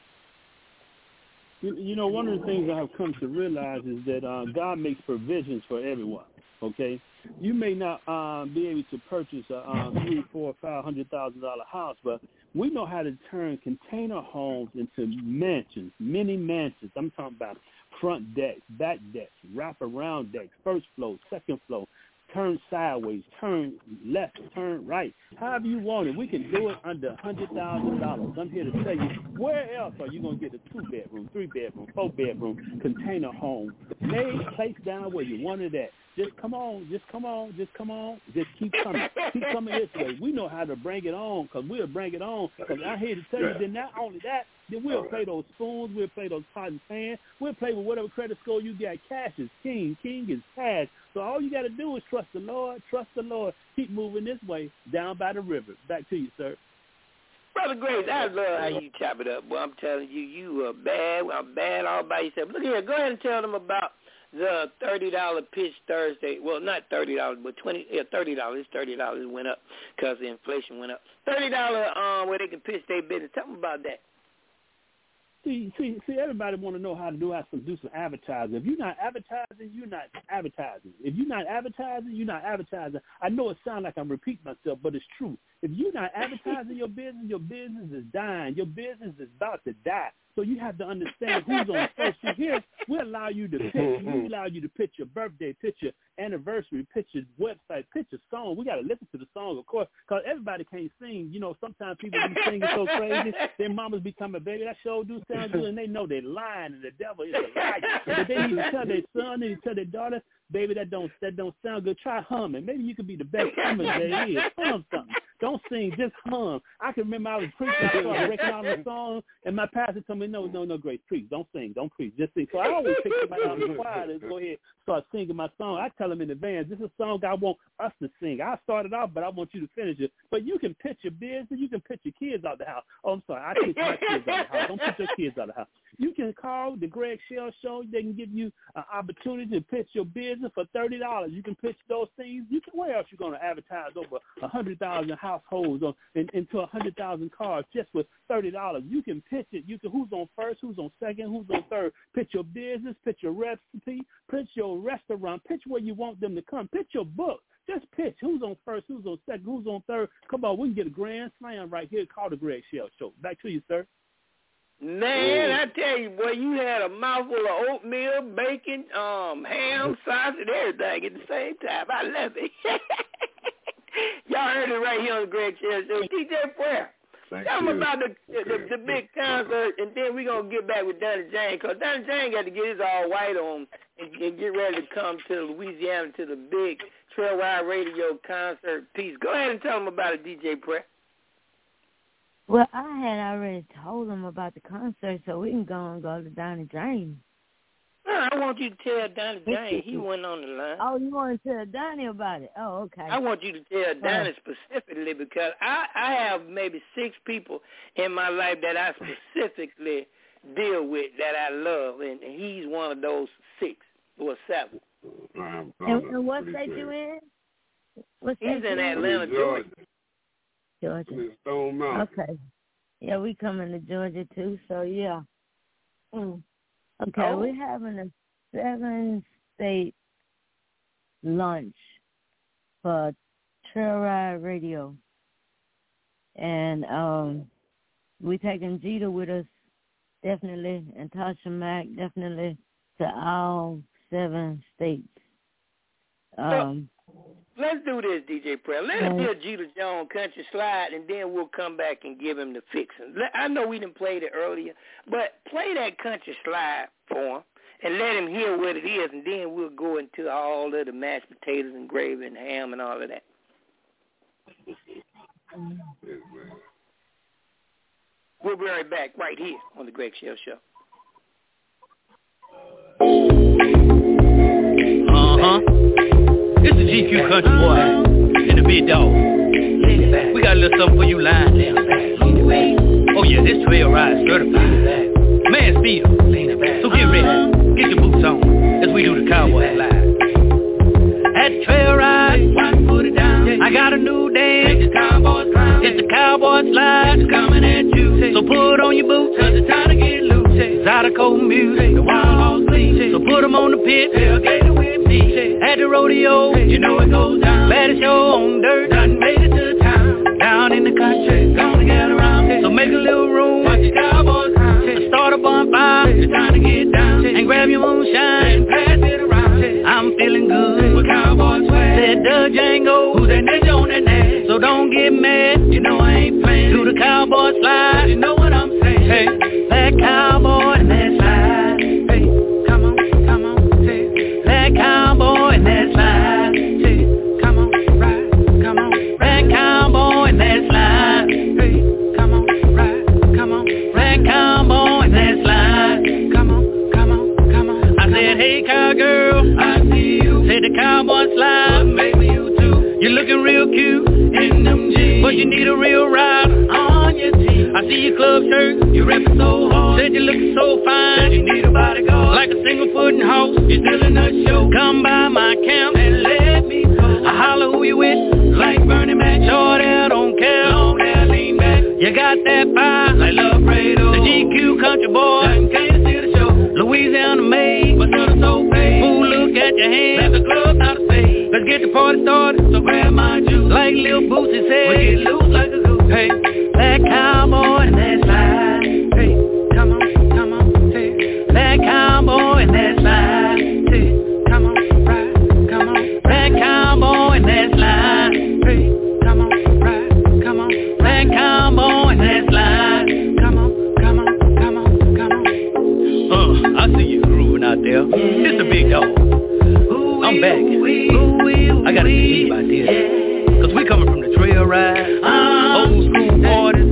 You, you know, one of the things I have come to realize is that uh, God makes provisions for everyone, okay? You may not um, be able to purchase a um, three, four, five hundred thousand dollar house, but we know how to turn container homes into mansions, mini mansions. I'm talking about front decks, back decks, wraparound decks, first floor, second floor, turn sideways, turn left, turn right. However you want it, we can do it under one hundred thousand dollars. I'm here to tell you, where else are you going to get a two-bedroom, three-bedroom, four-bedroom container home made, placed down where you wanted at? Just come on, just come on, just come on, just keep coming. Keep coming this way. We know how to bring it on because we'll bring it on. Because I'm here to tell you that not only that, then we'll play those spoons, we'll play those pot and pans, we'll play with whatever credit score you got. Cash is king, king is cash. So all you got to do is trust the Lord, trust the Lord. Keep moving this way down by the river. Back to you, sir. Brother Grace, I love how you chop it up. Boy, I'm telling you, you are bad. I'm bad all by yourself. Look here, go ahead and tell them about the thirty dollar pitch Thursday. Well, not thirty dollars, but twenty. Yeah, thirty dollars. It's thirty dollars. It went up because the inflation went up. Thirty dollars um, where they can pitch their business. Tell them about that. See, see, see. Everybody want to know how to do how to do some advertising. If you're not advertising, you're not advertising. If you're not advertising, you're not advertising. I know it sounds like I'm repeating myself, but it's true. If you're not advertising your business, your business is dying. Your business is about to die. So you have to understand who's on first. So here, we allow you to pitch. We allow you to pitch your birthday, pitch your anniversary, pitch your website, pitch a song. We got to listen to the song, of course, because everybody can't sing. You know, sometimes people be singing so crazy, their mamas be coming, baby, that show do sound good, and they know they're lying, and the devil is a liar. But they need to tell their son, they need to tell their daughter, baby, that don't that don't sound good. Try humming. Maybe you could be the best hummer there is. Hum something. Don't sing, just hum. I can remember I was preaching, I started breaking out the song, and my pastor told me, no, no, no, Grace, preach. Don't sing, don't preach, just sing. So I always pick somebody out of the choir and go ahead and start singing my song. I tell them in advance, this is a song I want us to sing. I started off, but I want you to finish it. But you can pitch your business, you can pitch your kids out of the house. Oh, I'm sorry, I pitch my kids out of the house. Don't pitch your kids out of the house. You can call the Greg Shell Show. They can give you an opportunity to pitch your business for thirty dollars. You can pitch those things. You can, where else you going to advertise over one hundred thousand dollars households or in, into a hundred thousand cars just with thirty dollars. You can pitch it. You can who's on first, who's on second, who's on third. Pitch your business, pitch your recipe, pitch your restaurant, pitch where you want them to come. Pitch your book. Just pitch who's on first, who's on second, who's on third. Come on, we can get a grand slam right here called the Greg Shell Show. Back to you, sir. Man, I tell you, boy, you had a mouthful of oatmeal, bacon, um, ham, sausage, everything at the same time. I love it. Y'all heard it right here on the Greg Shell Show. D J Prayer, Thank tell you. them about the, the the big concert, and then we're going to get back with Donnie James, because Donnie James got to get his all white on and, and get ready to come to Louisiana to the big Trail Ride Radio concert piece. Go ahead and tell them about it, D J Prayer. Well, I had already told them about the concert, so we can go and go to Donnie James. No, I want you to tell Donnie James. He went on the line. Oh, you want to tell Donnie about it? Oh, okay. I want you to tell Donnie specifically because I, I have maybe six people in my life that I specifically deal with that I love, and he's one of those six or seven. And, and what state you in? What He's in Atlanta, Georgia. Georgia. Stone Mountain. Okay. Yeah, we coming to Georgia too, so yeah. Mm. Okay, Oh. we're having a seven-state lunch for Trail Ride Radio. And um, we taking Jeter with us, definitely, and Tasha Mack, definitely, to all seven states. Um, Let's do this, D J Prayer. Let us do a Jeter Jones country slide, and then we'll come back and give him the fixing. I know we didn't play it earlier, but play that country slide for him and let him hear what it is, and then we'll go into all of the mashed potatoes and gravy and ham and all of that. We'll be right back right here on the Greg Shell Show. Uh-huh. It's the G Q Country Boy and the Big Dog. We got a little something for you lying down back. Oh yeah, this trail ride certified. Man, speed. So get ready. Get your boots on as we do the cowboy slide. At the trail ride, one foot it down. I got a new dance. It's the cowboy slide. It's the cowboy slide. It's coming at you. So put on your boots. Cause it's time to get loose. Zydeco music. The wild all sleep. So put them on the pit. Tailgate with me. At the rodeo, you know it goes down. Baddest show on dirt. Done made it to town. Down in the country. Gonna get around it. So make a little room. Watch the cowboys come. Start a bonfire. It's time to get down. And grab your moonshine. And pass it around. I'm feeling good. With cowboy swag. Said Doug Django. Who's that ninja on that neck? So don't get mad. You know I ain't playing. Do the cowboy slide. You know what I'm saying. Hey, that cowboy and that slide. Hey, come on, come on. Say, that cowboy and that slide. Say, come on, ride, come on. That cowboy and that slide. Hey, come on, ride, come on. That cowboy and that slide. Come on, come on, come on. I said, hey cowgirl, I see you. Said the cowboy slide, but maybe you too. You're looking real cute in them jeans, but you need a real rider on your team. I see your club shirt, you reppin' so hard. Said you lookin' so fine, said you need a bodyguard. Like a single footin' house, you still in the show. Come by my camp and let me go. I holler who you with, like Bernie Mac. Short hair, don't care, long hair, lean back. You got that fire, like Love Fredo. The G Q Country Boy, nothing can't see the show. Louisiana made, but none so paid. Ooh, look at your hands, let the club out of space. Let's get the party started, so grab my juice. Like Lil Bootsy said, we get loose like a goose. Hey, that cowboy and that slide. Hey, come on, come on, say, that cowboy and that slide. Hey, come on, ride, come on, that cowboy and that slide. Hey, come on, ride, come on, that cowboy and that slide. Come on, come on, come on, come on. Uh, I see you grooving out there. It's the Big Dog. I'm back. I gotta tell you about this. Cause we coming from the trail ride, old school parties,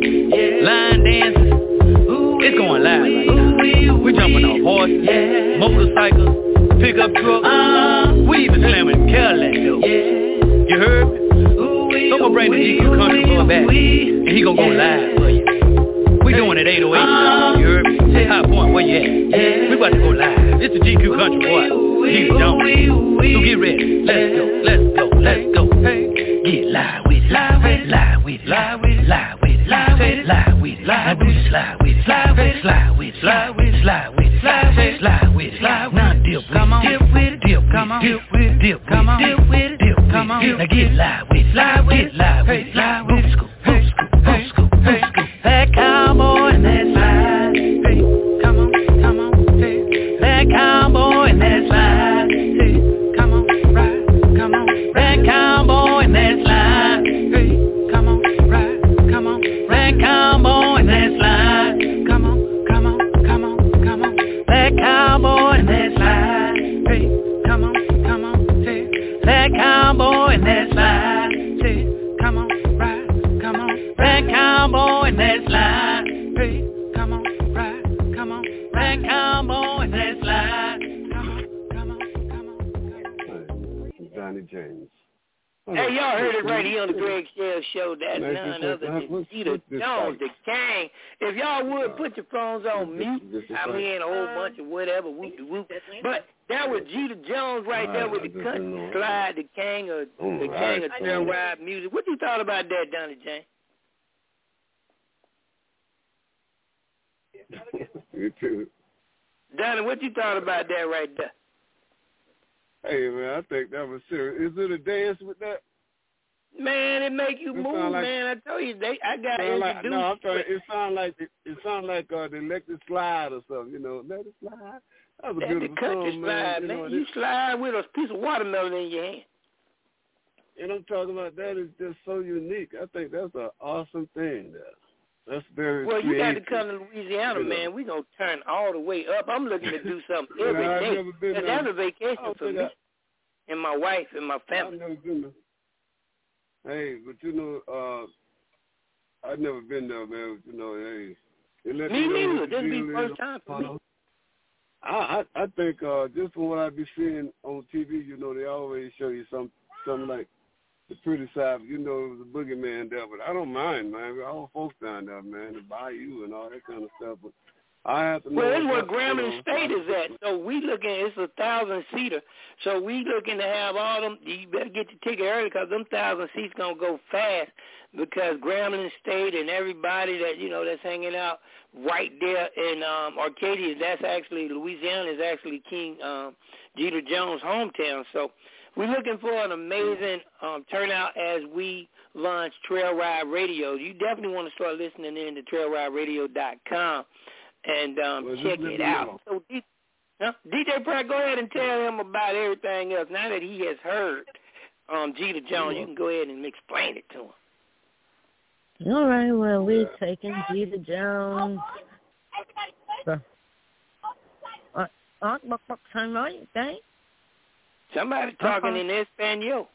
line dances. It's going live right now. We jumping off horses, motorcycles, pickup trucks. We even slamming Cadillac though. You heard me? So I'm gonna bring the G Q Country Boy back, and he gonna go live for you. We doing it eight oh eight. You heard me? Say High Point, where you at? We about to go live. It's the G Q Country Boy. He's Jones. So get ready. Let's go. Let's go. Let's go. Get live with live with live. with it, slide with it, lie with it, lie with it, lie with it, lie with it, slide with it, slide with it, slide with it, slide with it, slide with it, slide with it, slide with it, now dip with it, come on, dip with it, dip, come on, dip with it, dip, come on, dip with it, dip, come on, now get live with it, live with it, live with it, live with it, scoop, scoop, scoop, scoop, scoop, that cowboy and that slide, hey, come on, come on, hey, that cowboy and that slide, hey, come on, ride, come on, that cowboy and that slide, hey, come on, ride, come on, that cowboy and that slide, come on, come on, come on, come on, that cowboy and that slide, hey, come on, come on, hey, that cowboy and that slide, hey, come on, ride, come on, that cowboy and that slide, hey, come on, ride, come on, that cowboy and that slide, come on, come on, come on, come on. Johnny James. Hey, y'all heard it right here on the Greg Shell Show. That's none other than Jeter Jones, the king. If y'all would put your phones on mute, I mean a whole bunch of whatever, whoop de whoop. But that was Jeter Jones right there with the country slide, the king of the king of trail ride music. What you thought about that, Donnie James? Me too. Donnie, what you thought about that right there? Hey, man, I think that was serious. Is it a dance with that? Man, it make you it move, like, man. I tell you, they, I got introduced. Like, no, I'm trying, it sounds like it, it sounds like uh, the electric slide or something. You know, let it slide. That was a That's beautiful the country song, slide, man. man. You, know, you slide with a piece of watermelon in your hand. And I'm talking about that is just so unique. I think that's an awesome thing there. That's very Well, you creative. got to come to Louisiana, you know. man. We're going to turn all the way up. I'm looking to do something every yeah, day. I've never been That's there. a vacation for me I, and my wife and my family. I've never been there. Hey, but you know, uh, I've never been there, man. You know, hey. Let me neither. This will be first time for me. I, I I think uh, just from what I be seeing on T V, you know, they always show you some something like the pretty side. You know, the boogeyman there, but I don't mind, man. All folks down there, man, the bayou and all that kind of stuff. But I have to know. Well, that's where Grambling you know, State is at. So we looking. It's a thousand seater. So we looking to have all them. You better get your ticket early because them thousand seats gonna go fast. Because Grambling State and everybody that you know that's hanging out right there in um, Arcadia, that's actually Louisiana is actually King um, Jeter Jones' hometown. So we're looking for an amazing um, turnout as we launch Trail Ride Radio. You definitely want to start listening in to trail ride radio dot com and um, well, check it out. So D- huh? D J Pratt, go ahead and tell him about everything else. Now that he has heard um, Jeter Jones, you can go ahead and explain it to him. All right, well, we're taking Jeter Jones. So, uh, uh, Somebody talking in Espanol.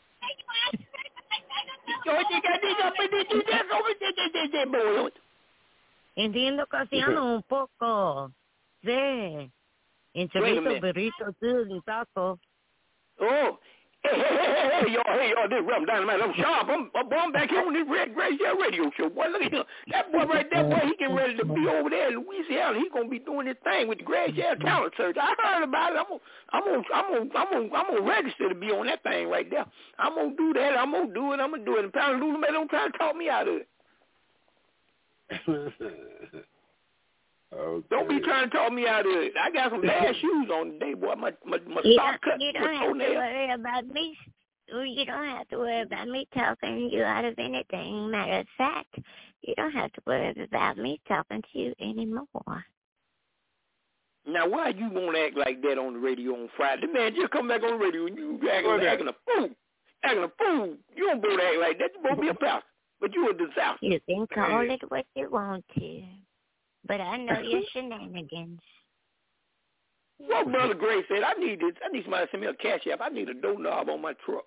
Entiendo casiano un poco. Sí. En chorrito, burrito, un taco. Oh. Hey, hey, hey, hey, y'all, hey, y'all, this Rum Dynamite, I'm sharp. I'm, I'm, I'm back here on this Red Greg Shell radio show. Boy, look at him. That boy right there, boy, he getting ready to be over there in Louisiana. He gonna be doing his thing with the Greg Shell Talent Search. I heard about it. I'm gonna, I'm gonna, I'm gonna, I'm gonna, I'm gonna register to be on that thing right there. I'm gonna do that. I'm gonna do it. I'm gonna do it. And Pound Lulu, man, don't try to talk me out of it. Okay. Don't be trying to talk me out of it. I got some bad shoes on today, boy. My my, my you sock cut. You don't have to worry about me. You don't have to worry about me talking you out of anything. Matter of fact, you don't have to worry about me talking to you anymore. Now, why you won't act like that on the radio on Friday? Man, just come back on the radio and you acting, acting a fool. Acting a fool. You don't go to act like that. You're supposed to be a pastor. But you're a disaster. You can call it what you want to. But I know your shenanigans. Well, Brother Gray said, I need this. I need somebody to send me a cash app. I need a doorknob on my truck.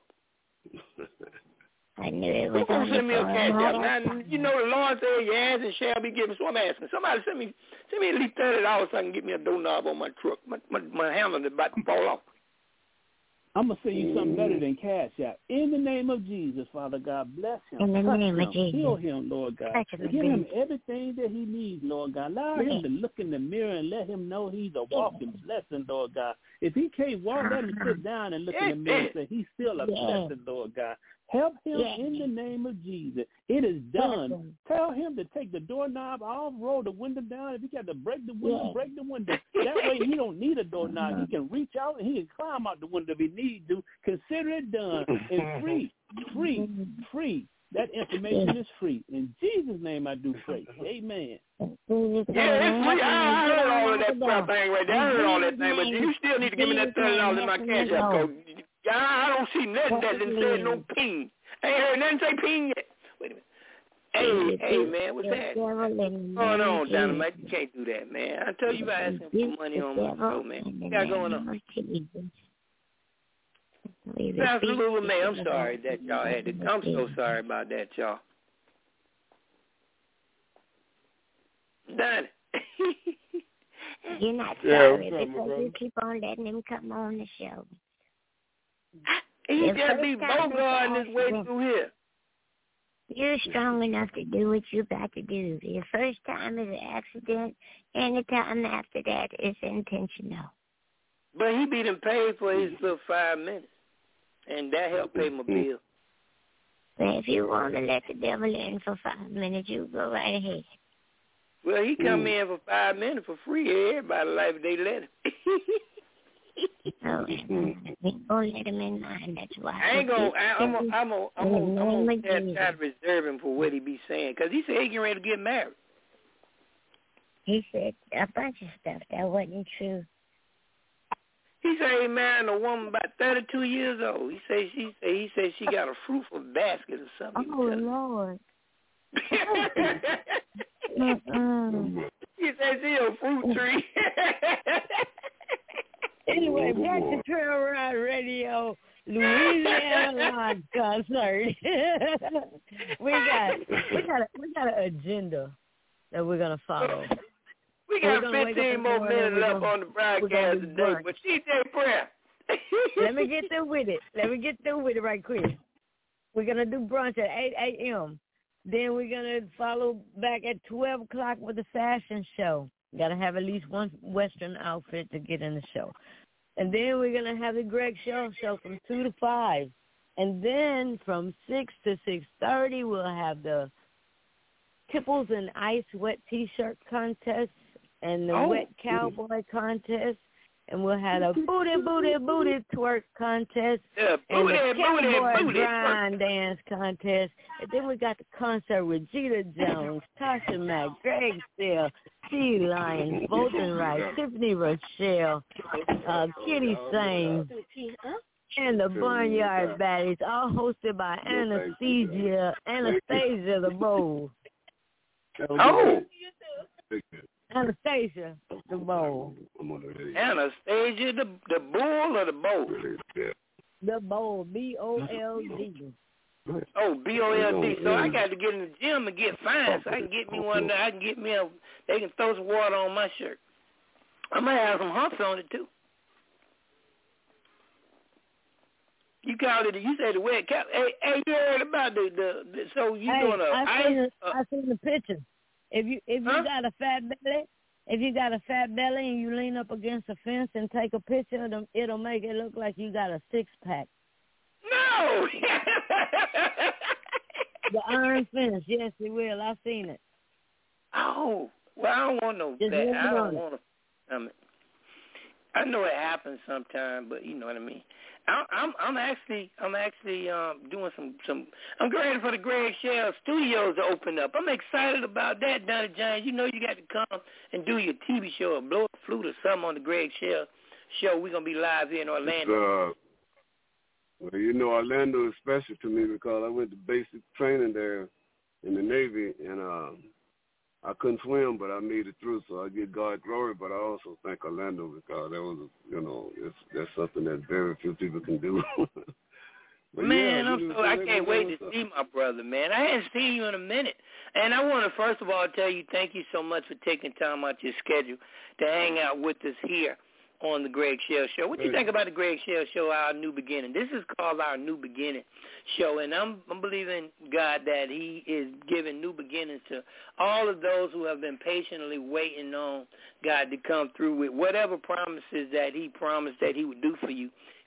I knew it was Who's going to send me a cash app? Now, you know the Lord said your answer shall be given. So I'm asking somebody send me send me at least thirty dollars so I can get me a doorknob on my truck. My my, my handle is about to fall off. I'm going to send you something better than cash app. In the name of Jesus, Father God, bless him. In the Touch name him. of Jesus. Heal him, Lord God. Touch Give him everything that he needs, Lord God. Allow yeah. him to look in the mirror and let him know he's a walking blessing, Lord God. If he can't walk, let him sit down and look in the mirror and say he's still a yeah. blessing, Lord God. Help him yeah. in the name of Jesus. It is done. Tell him to take the doorknob off, roll the window down. If he got to break the window, yeah. break the window. That way he don't need a doorknob. He can reach out and he can climb out the window if he needs to. Consider it done. It's free, free, free. That information is free. In Jesus' name I do pray. Amen. Yeah, it's free. I heard all of that stuff thing right there. I heard all that thing, but you still need to give me that thirty dollars in my cash app code. I don't see nothing that didn't say no ping. I ain't heard nothing say ping yet. Wait a minute. Hey, hey, man, what's that? What's going on, Dynamite? You can't do that, man. I tell you about asking for money on my show, man. What got going on? Pastor Lula May, I'm sorry that y'all had to. I'm so sorry about that, y'all. Done. You're not sorry yeah, because you keep on letting him come on the show. He just be bogarting his way through here. You're strong enough to do what you're about to do. Your first time is an accident. Any time after that is intentional. But he be done paid for his little five minutes. And that helped pay my bill. Well, if you want to let the devil in for five minutes, you go right ahead. Well, he come mm. in for five minutes for free. Everybody like if they let him. Oh, we gonna let him in mine. That's why. I ain't gonna. I'm gonna. I'm gonna. I'm gonna. I'm gonna try to reserve him for what he be saying, because he said he getting ready to get married. He said a bunch of stuff that wasn't true. He said he married a woman about thirty-two years old. He said she. Said he said she got a fruitful basket or something. Oh Lord. He said she a fruit tree. Anyway, back to Trail Ride Radio, Louisiana Live concert. we got we got a, we got an agenda that we're gonna follow. We got fifteen more minutes left gonna, on the broadcast today, but C J Prayer. Let me get through with it. Let me get through with it right quick. We're gonna do brunch at eight a.m. Then we're gonna follow back at twelve o'clock with the fashion show. Got to have at least one Western outfit to get in the show. And then we're going to have the Greg Show show from two to five. And then from six to six thirty, we'll have the Tipples and Ice wet T-shirt contest and the oh. wet cowboy contest. And we'll have a booty, booty, booty twerk contest yeah, and booty, the cowboy booty, booty, grind dance contest. And then we got the concert with Jeter Jones, Tasha Mack, Greg Steele, T. Lion, Bolton Rice, Tiffany Rochelle, uh, Kitty Sane, and the Barnyard Baddies, all hosted by Anastasia, Anastasia the Bowl. Oh. Anastasia the Bowl. Anastasia the the bull or the bowl? The Bowl, B O L D. Oh, B O L D. So I got to get in the gym and get fine, so I can get me one. I can get me a. They can throw some water on my shirt. I might have some humps on it too. You called it. You said the wet cap. Hey, hey, you heard about the the. the so you hey, doing a? I seen, ice, the, uh, I seen the picture. If you if you huh? got a fat belly, if you got a fat belly and you lean up against a fence and take a picture of them, it'll make it look like you got a six pack. No. The iron fence, yes, it will. I've seen it. Oh, well, I don't want no. Just that. I don't it. want to. I mean, I know it happens sometime, but you know what I mean. I, I'm I'm actually I'm actually um, doing some some. I'm getting ready for the Greg Shell Studios to open up. I'm excited about that, Donnie James. You know you got to come and do your T V show or blow a flute or something on the Greg Shell show. We're gonna be live here in Orlando. Uh, well, you know Orlando is special to me because I went to basic training there in the Navy, and um, I couldn't swim, but I made it through, so I give God glory. But I also thank Orlando because that was, you know, it's, that's something that very few people can do. Man, yeah, I'm so, I can't wait to see my brother, man. I hadn't seen you in a minute. And I want to, first of all, tell you thank you so much for taking time out your schedule to hang out with us here on the Greg Shell Show. What do you think about the Greg Shell Show, Our New Beginning? This is called Our New Beginning Show, and I'm, I'm believing, God, that he is giving new beginnings to all of those who have been patiently waiting on God to come through with whatever promises that he promised that he would do for you.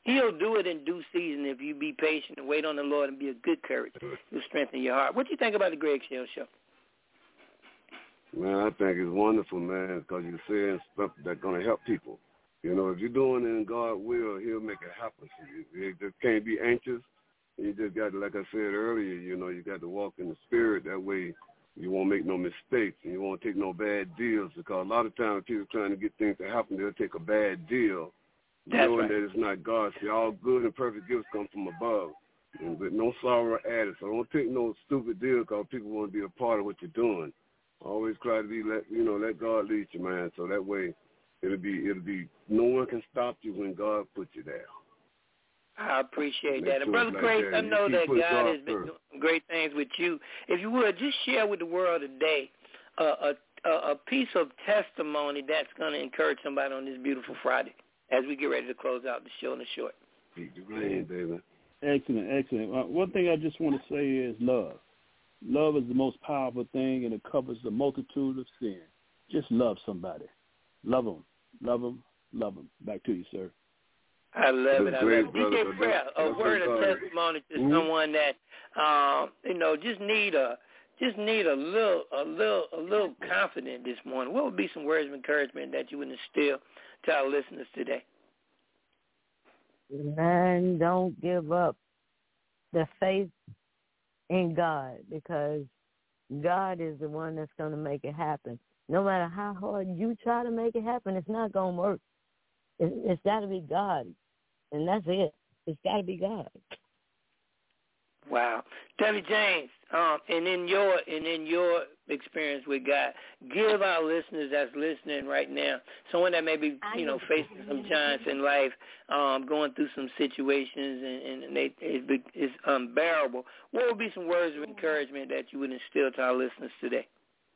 He'll do it in due season if you be patient and wait on the Lord and be of good courage. He'll strengthen your heart. What do you think about the Greg Shell Show? Man, I think it's wonderful, man, because you're saying stuff that's going to help people. You know, if you're doing it in God's will, he'll make it happen for you. You just can't be anxious. You just got to, like I said earlier, you know, you got to walk in the spirit. That way you won't make no mistakes and you won't take no bad deals, because a lot of times people trying to get things to happen, they'll take a bad deal, That's knowing right. that it's not God. See, all good and perfect gifts come from above, and with no sorrow added. So don't take no stupid deal because people want to be a part of what you're doing. Always try to be, let you know, let God lead you, man. So that way it'll be, it'll be, no one can stop you when God puts you there. I appreciate Make that. And sure Brother like Grace, that. I You know keep that putting God God has been first. doing great things with you. If you would, just share with the world today uh, a, a, a piece of testimony that's going to encourage somebody on this beautiful Friday as we get ready to close out the show in a short. Keep the rain, baby. Excellent, excellent. Uh, one thing I just want to say is love. Love is the most powerful thing, and it covers the multitude of sin. Just love somebody. Love them. Love them. Love them. Back to you, sir. I love it. I love great, it. brother, D J Prayer, a word of testimony to mm-hmm. someone that um, you know just need a just need a little a little a little confidence this morning. What would be some words of encouragement that you would instill to our listeners today? Man, don't give up the faith in God, because God is the one that's going to make it happen. No matter how hard you try to make it happen, it's not going to work. It, it's got to be God, and that's it. It's got to be God. Wow, Debbie James, um, and in your and in your experience with God, give our listeners that's listening right now, someone that may be you know facing some giants in life, um, going through some situations, and, and they, it's, it's unbearable. What would be some words of encouragement that you would instill to our listeners today?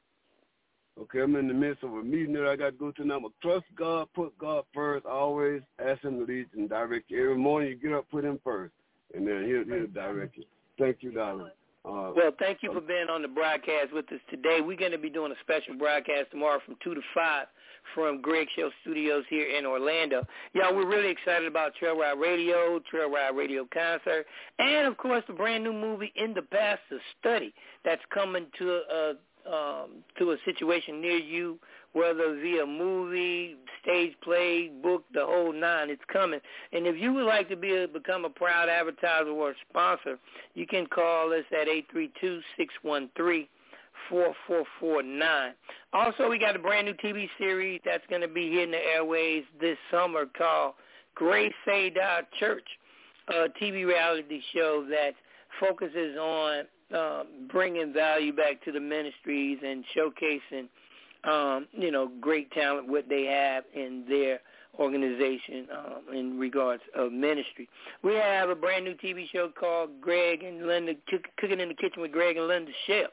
Okay, I'm in the midst of a meeting that I got to go to now. But trust God, put God first. Always ask him to lead and direct you. Every morning you get up, put him first, and then he'll, he'll direct you. Thank you, darling. Uh, well, thank you for being on the broadcast with us today. We're going to be doing a special broadcast tomorrow from two to five from Greg Shell Studios here in Orlando. Y'all, we're really excited about Trail Ride Radio, Trail Ride Radio Concert, and, of course, the brand new movie In the Pastor's Study that's coming to a Um, to a situation near you, whether via movie, stage play, book, the whole nine, it's coming. And if you would like to be a, become a proud advertiser or a sponsor, you can call us at eight three two, six one three, four four four nine. Also, we got a brand new T V series that's going to be hitting the airways this summer called Grace Saved Our Church, a T V reality show that focuses on Um, bringing value back to the ministries and showcasing, um, you know, great talent, what they have in their organization um, in regards of ministry. We have a brand new T V show called Greg and Linda, Cooking in the Kitchen with Greg and Linda Shell,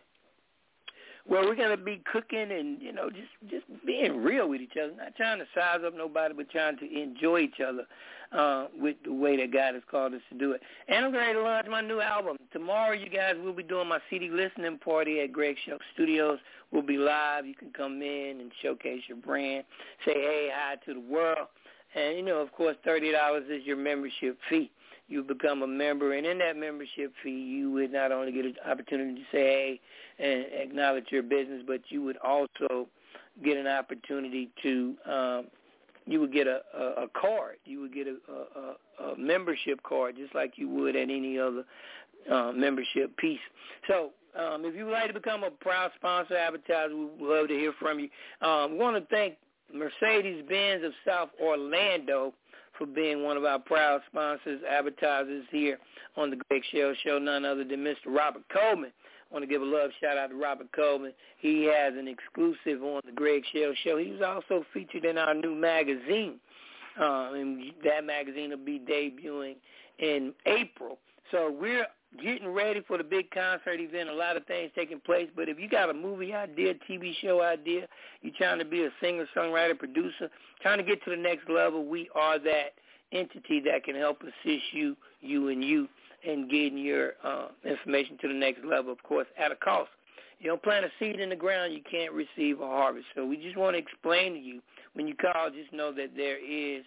where we're going to be cooking and, you know, just, just being real with each other, not trying to size up nobody, but trying to enjoy each other uh, with the way that God has called us to do it. And I'm ready to launch my new album. Tomorrow, you guys, will be doing my C D listening party at Greg Shell Studios. We'll be live. You can come in and showcase your brand, say hey, hi to the world. And, you know, of course, thirty dollars is your membership fee. You become a member, and in that membership fee, you would not only get an opportunity to say hey and acknowledge your business, but you would also get an opportunity to, um, you would get a, a, a card. You would get a, a, a membership card, just like you would at any other uh, membership piece. So um, if you would like to become a proud sponsor, advertiser, we would love to hear from you. Um, we want to thank Mercedes-Benz of South Orlando for being one of our proud sponsors, advertisers here on the Greg Shell Show, none other than Mister Robert Coleman. I want to give a love shout-out to Robert Coleman. He has an exclusive on the Greg Shell Show. He was also featured in our new magazine, uh, and that magazine will be debuting in April. So we're getting ready for the big concert event, a lot of things taking place. But if you got a movie idea, T V show idea, you're trying to be a singer, songwriter, producer, trying to get to the next level, we are that entity that can help assist you, you and you, in getting your uh, information to the next level, of course, at a cost. You don't plant a seed in the ground, you can't receive a harvest. So we just want to explain to you, when you call, just know that there is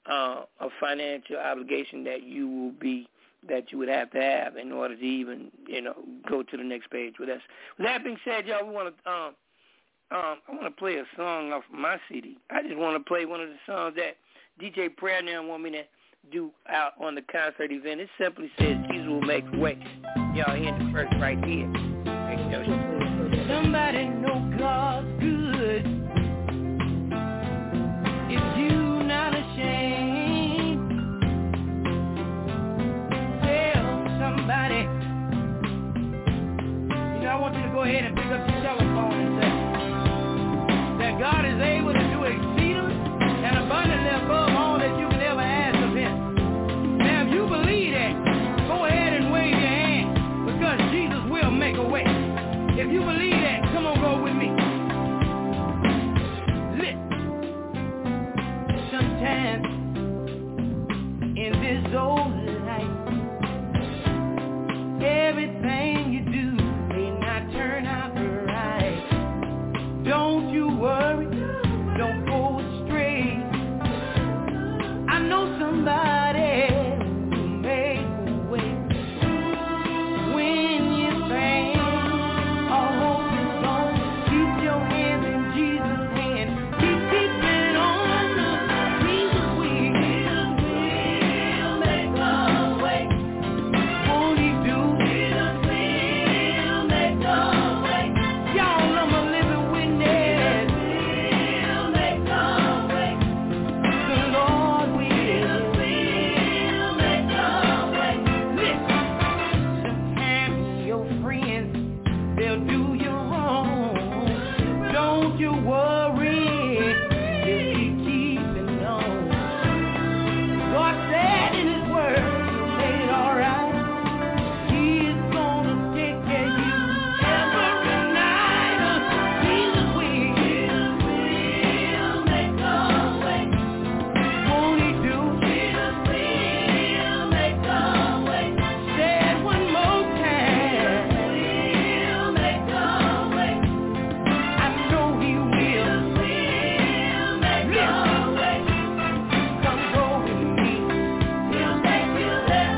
uh, a financial obligation that you will be that you would have to have in order to even, you know, go to the next page with us. With that being said, y'all, we want to, um, um, I want to play a song off my C D. I just want to play one of the songs that D J Prayer now want me to do out on the concert event. It simply says, Jesus will make a way. Y'all hear the verse right here. Somebody know God's good. If you not ashamed, tell somebody. You know, I want you to go ahead and pick up your telephone and say that God is able to do exceedingly and abundantly above all that you can ever ask of Him. Now, if you believe that, go ahead and wave your hand, because Jesus will make a way. If you believe that, come on, go with me. Listen. Sometimes in this old life, everything you do may not turn out right. Don't you worry, don't go astray. I know somebody who made a way. When you think all hope is gone, keep your hands in Jesus' hand. Keep keeping on. Jesus will, will make a way. Won't He do? Jesus will make a way. Y'all, I'm a living witness. Will make a way. The Lord will, will make a way. Listen, sometimes your friends, they'll do you wrong. Don't you worry, just keep keeping on. God said in His word, He'll make it alright. He's gonna take care of you every night. Jesus will, will make a way. Won't He do? Jesus will make a way. Say it one more time. Will make a way. I know He will. Will make a way. Come go with me. He'll take you there.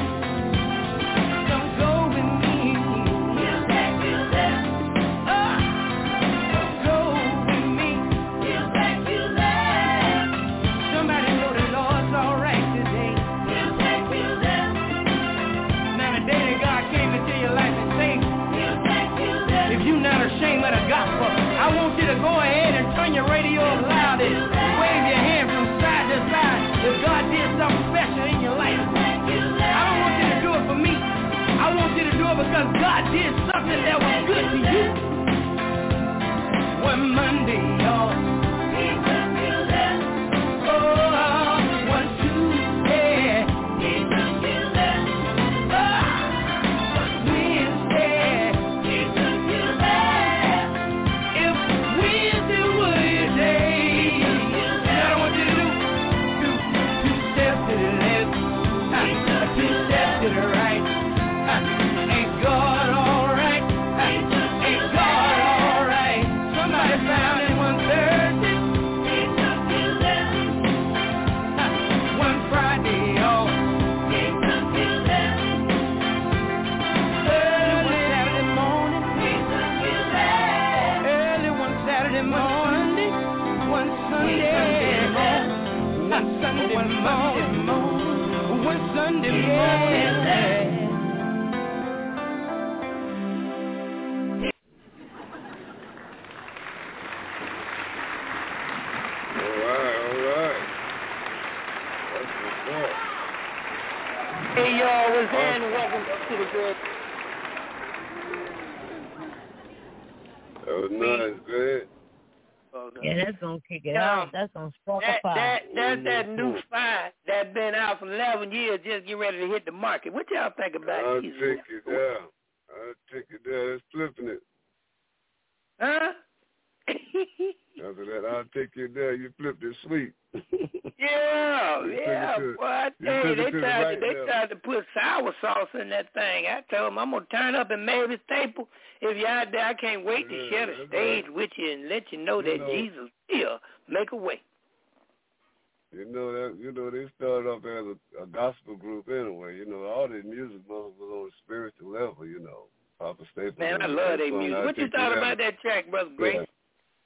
Come go with me. He'll take you there. Ah, come go with me. He'll take you there. Somebody know the Lord's all right today. He'll take you there. Now the day that God came into your life and saved you, He'll take you there. If you're not ashamed of the gospel, I want you to go ahead and turn your radio up loud and wave your hand from side to side. If God did something special in your life, I don't want you to do it for me. I want you to do it because God did something that was good to you. One Monday, y'all, He took you there. Oh, one Tuesday, He took you there. Oh, Wednesday, He took you there. If Wednesday was your day, you know what I want you to do? Two, two steps to the left, uh, two steps to the right. Uh, ain't God all right? Uh, ain't God all right? Somebody found it one Thursday. He took you there. Uh, one Friday, y'all. He took you there. Early one Saturday morning. He took you there. Early one Saturday morning. One Sunday morning. One Sunday morning. One Sunday morning. All right, all right. That's what's up. Hey, y'all, what's happening? Welcome to the Greg. That was nice, Greg. Yeah, that's gonna kick it Yeah. out. That's gonna spark That, a fire. that, that's that new fire that been out for eleven years, just get ready to hit the market. What y'all think about I'll it? take it down. I'll take it down. It's flipping it. Huh? After that, I'll take you there. You flipped it sweet. Yeah, You took yeah. it to- Boy, I you tell you, took it they to the tried right to, they level. tried to put sour sauce in that thing. I told them I'm gonna turn up in Mavis Staple. If you're out there, I can't wait to Yeah, share the that's stage right. with you and let you know You that know- Jesus will make a way. You know that. You know they started off as a, a gospel group anyway. You know all their music was on a spiritual level. You know, Papa Staples. Man, I love their music. What you thought about that track, Brother Grace? Yeah.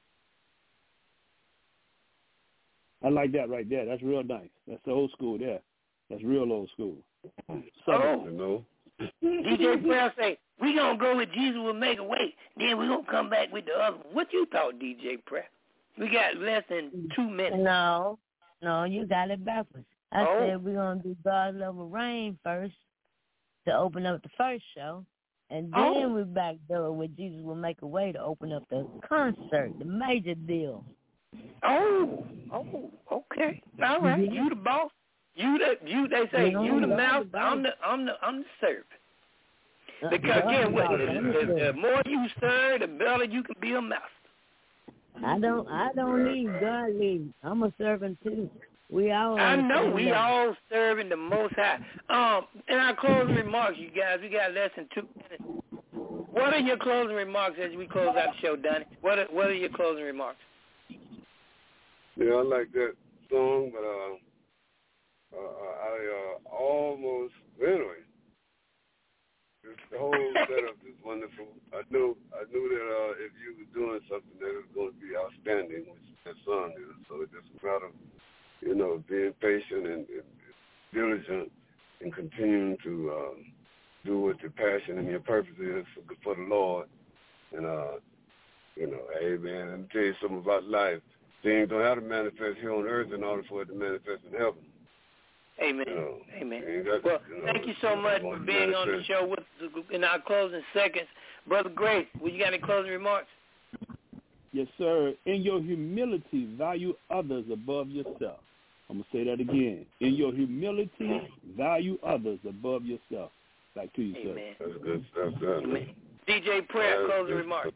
I like that right there. That's real nice. That's the old school there. That's real old school. Oh, you know. D J Prayer say, we going to go with Jesus Will Make a Way. Then we going to come back with the other one. What you thought, D J Prayer? We got less than two minutes. No. No, you got it backwards. I oh. said we're going to do God's Love Will Reign first to open up the first show. And then oh. we're back there with Jesus Will Make a Way to open up the concert, the major deal. Oh, oh, okay. All right. Yeah. You the boss. You the you. They say you, you the mouse. I'm the I'm the I'm the servant. Because again, what the, the more you serve, the better you can be a master. I don't I don't need God lead. I'm a servant too. We all. I know we all serving the Most High. Um, in our closing remarks, you guys, we got less than two minutes. What are your closing remarks as we close out the show, Donnie? What are, what are your closing remarks? Yeah, I like that song, but uh, uh, I uh, almost anyway. This, the whole setup is wonderful. I knew I knew that uh, if you were doing something that was going to be outstanding, which that song is. So it's just a matter of, you know, being patient and, and diligent and continuing to uh, do what your passion and your purpose is for, for the Lord. And, uh, you know, hey, man, let me tell you something about life. Things don't have to manifest here on earth in order for it to manifest in heaven. Amen. You know, Amen. got, well, you know, thank you so much for being on the show with us in our closing seconds. Brother Grace, will you got any closing remarks? Yes, sir. In your humility, value others above yourself. I'm going to say that again. In your humility, value others above yourself. Back to you, Amen. sir. That's good stuff. That. Amen. D J Prayer, closing remarks.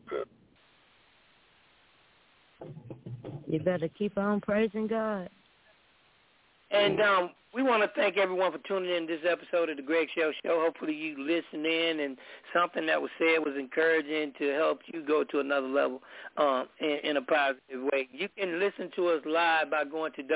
You better keep on praising God. And um, we want to thank everyone for tuning in to this episode of the Greg Shell Show. Hopefully you listened in and something that was said was encouraging to help you go to another level um, in, in a positive way. You can listen to us live by going to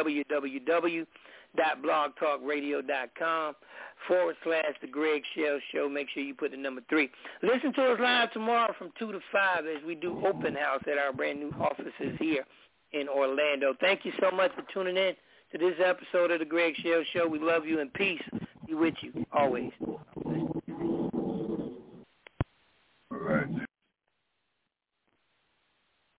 www.blogtalkradio.com forward slash the Greg Shell Show. Make sure you put the number three. Listen to us live tomorrow from two to five as we do open house at our brand new offices here in Orlando. Thank you so much for tuning in to this episode of the Greg Shell Show. We love you and peace be with you always.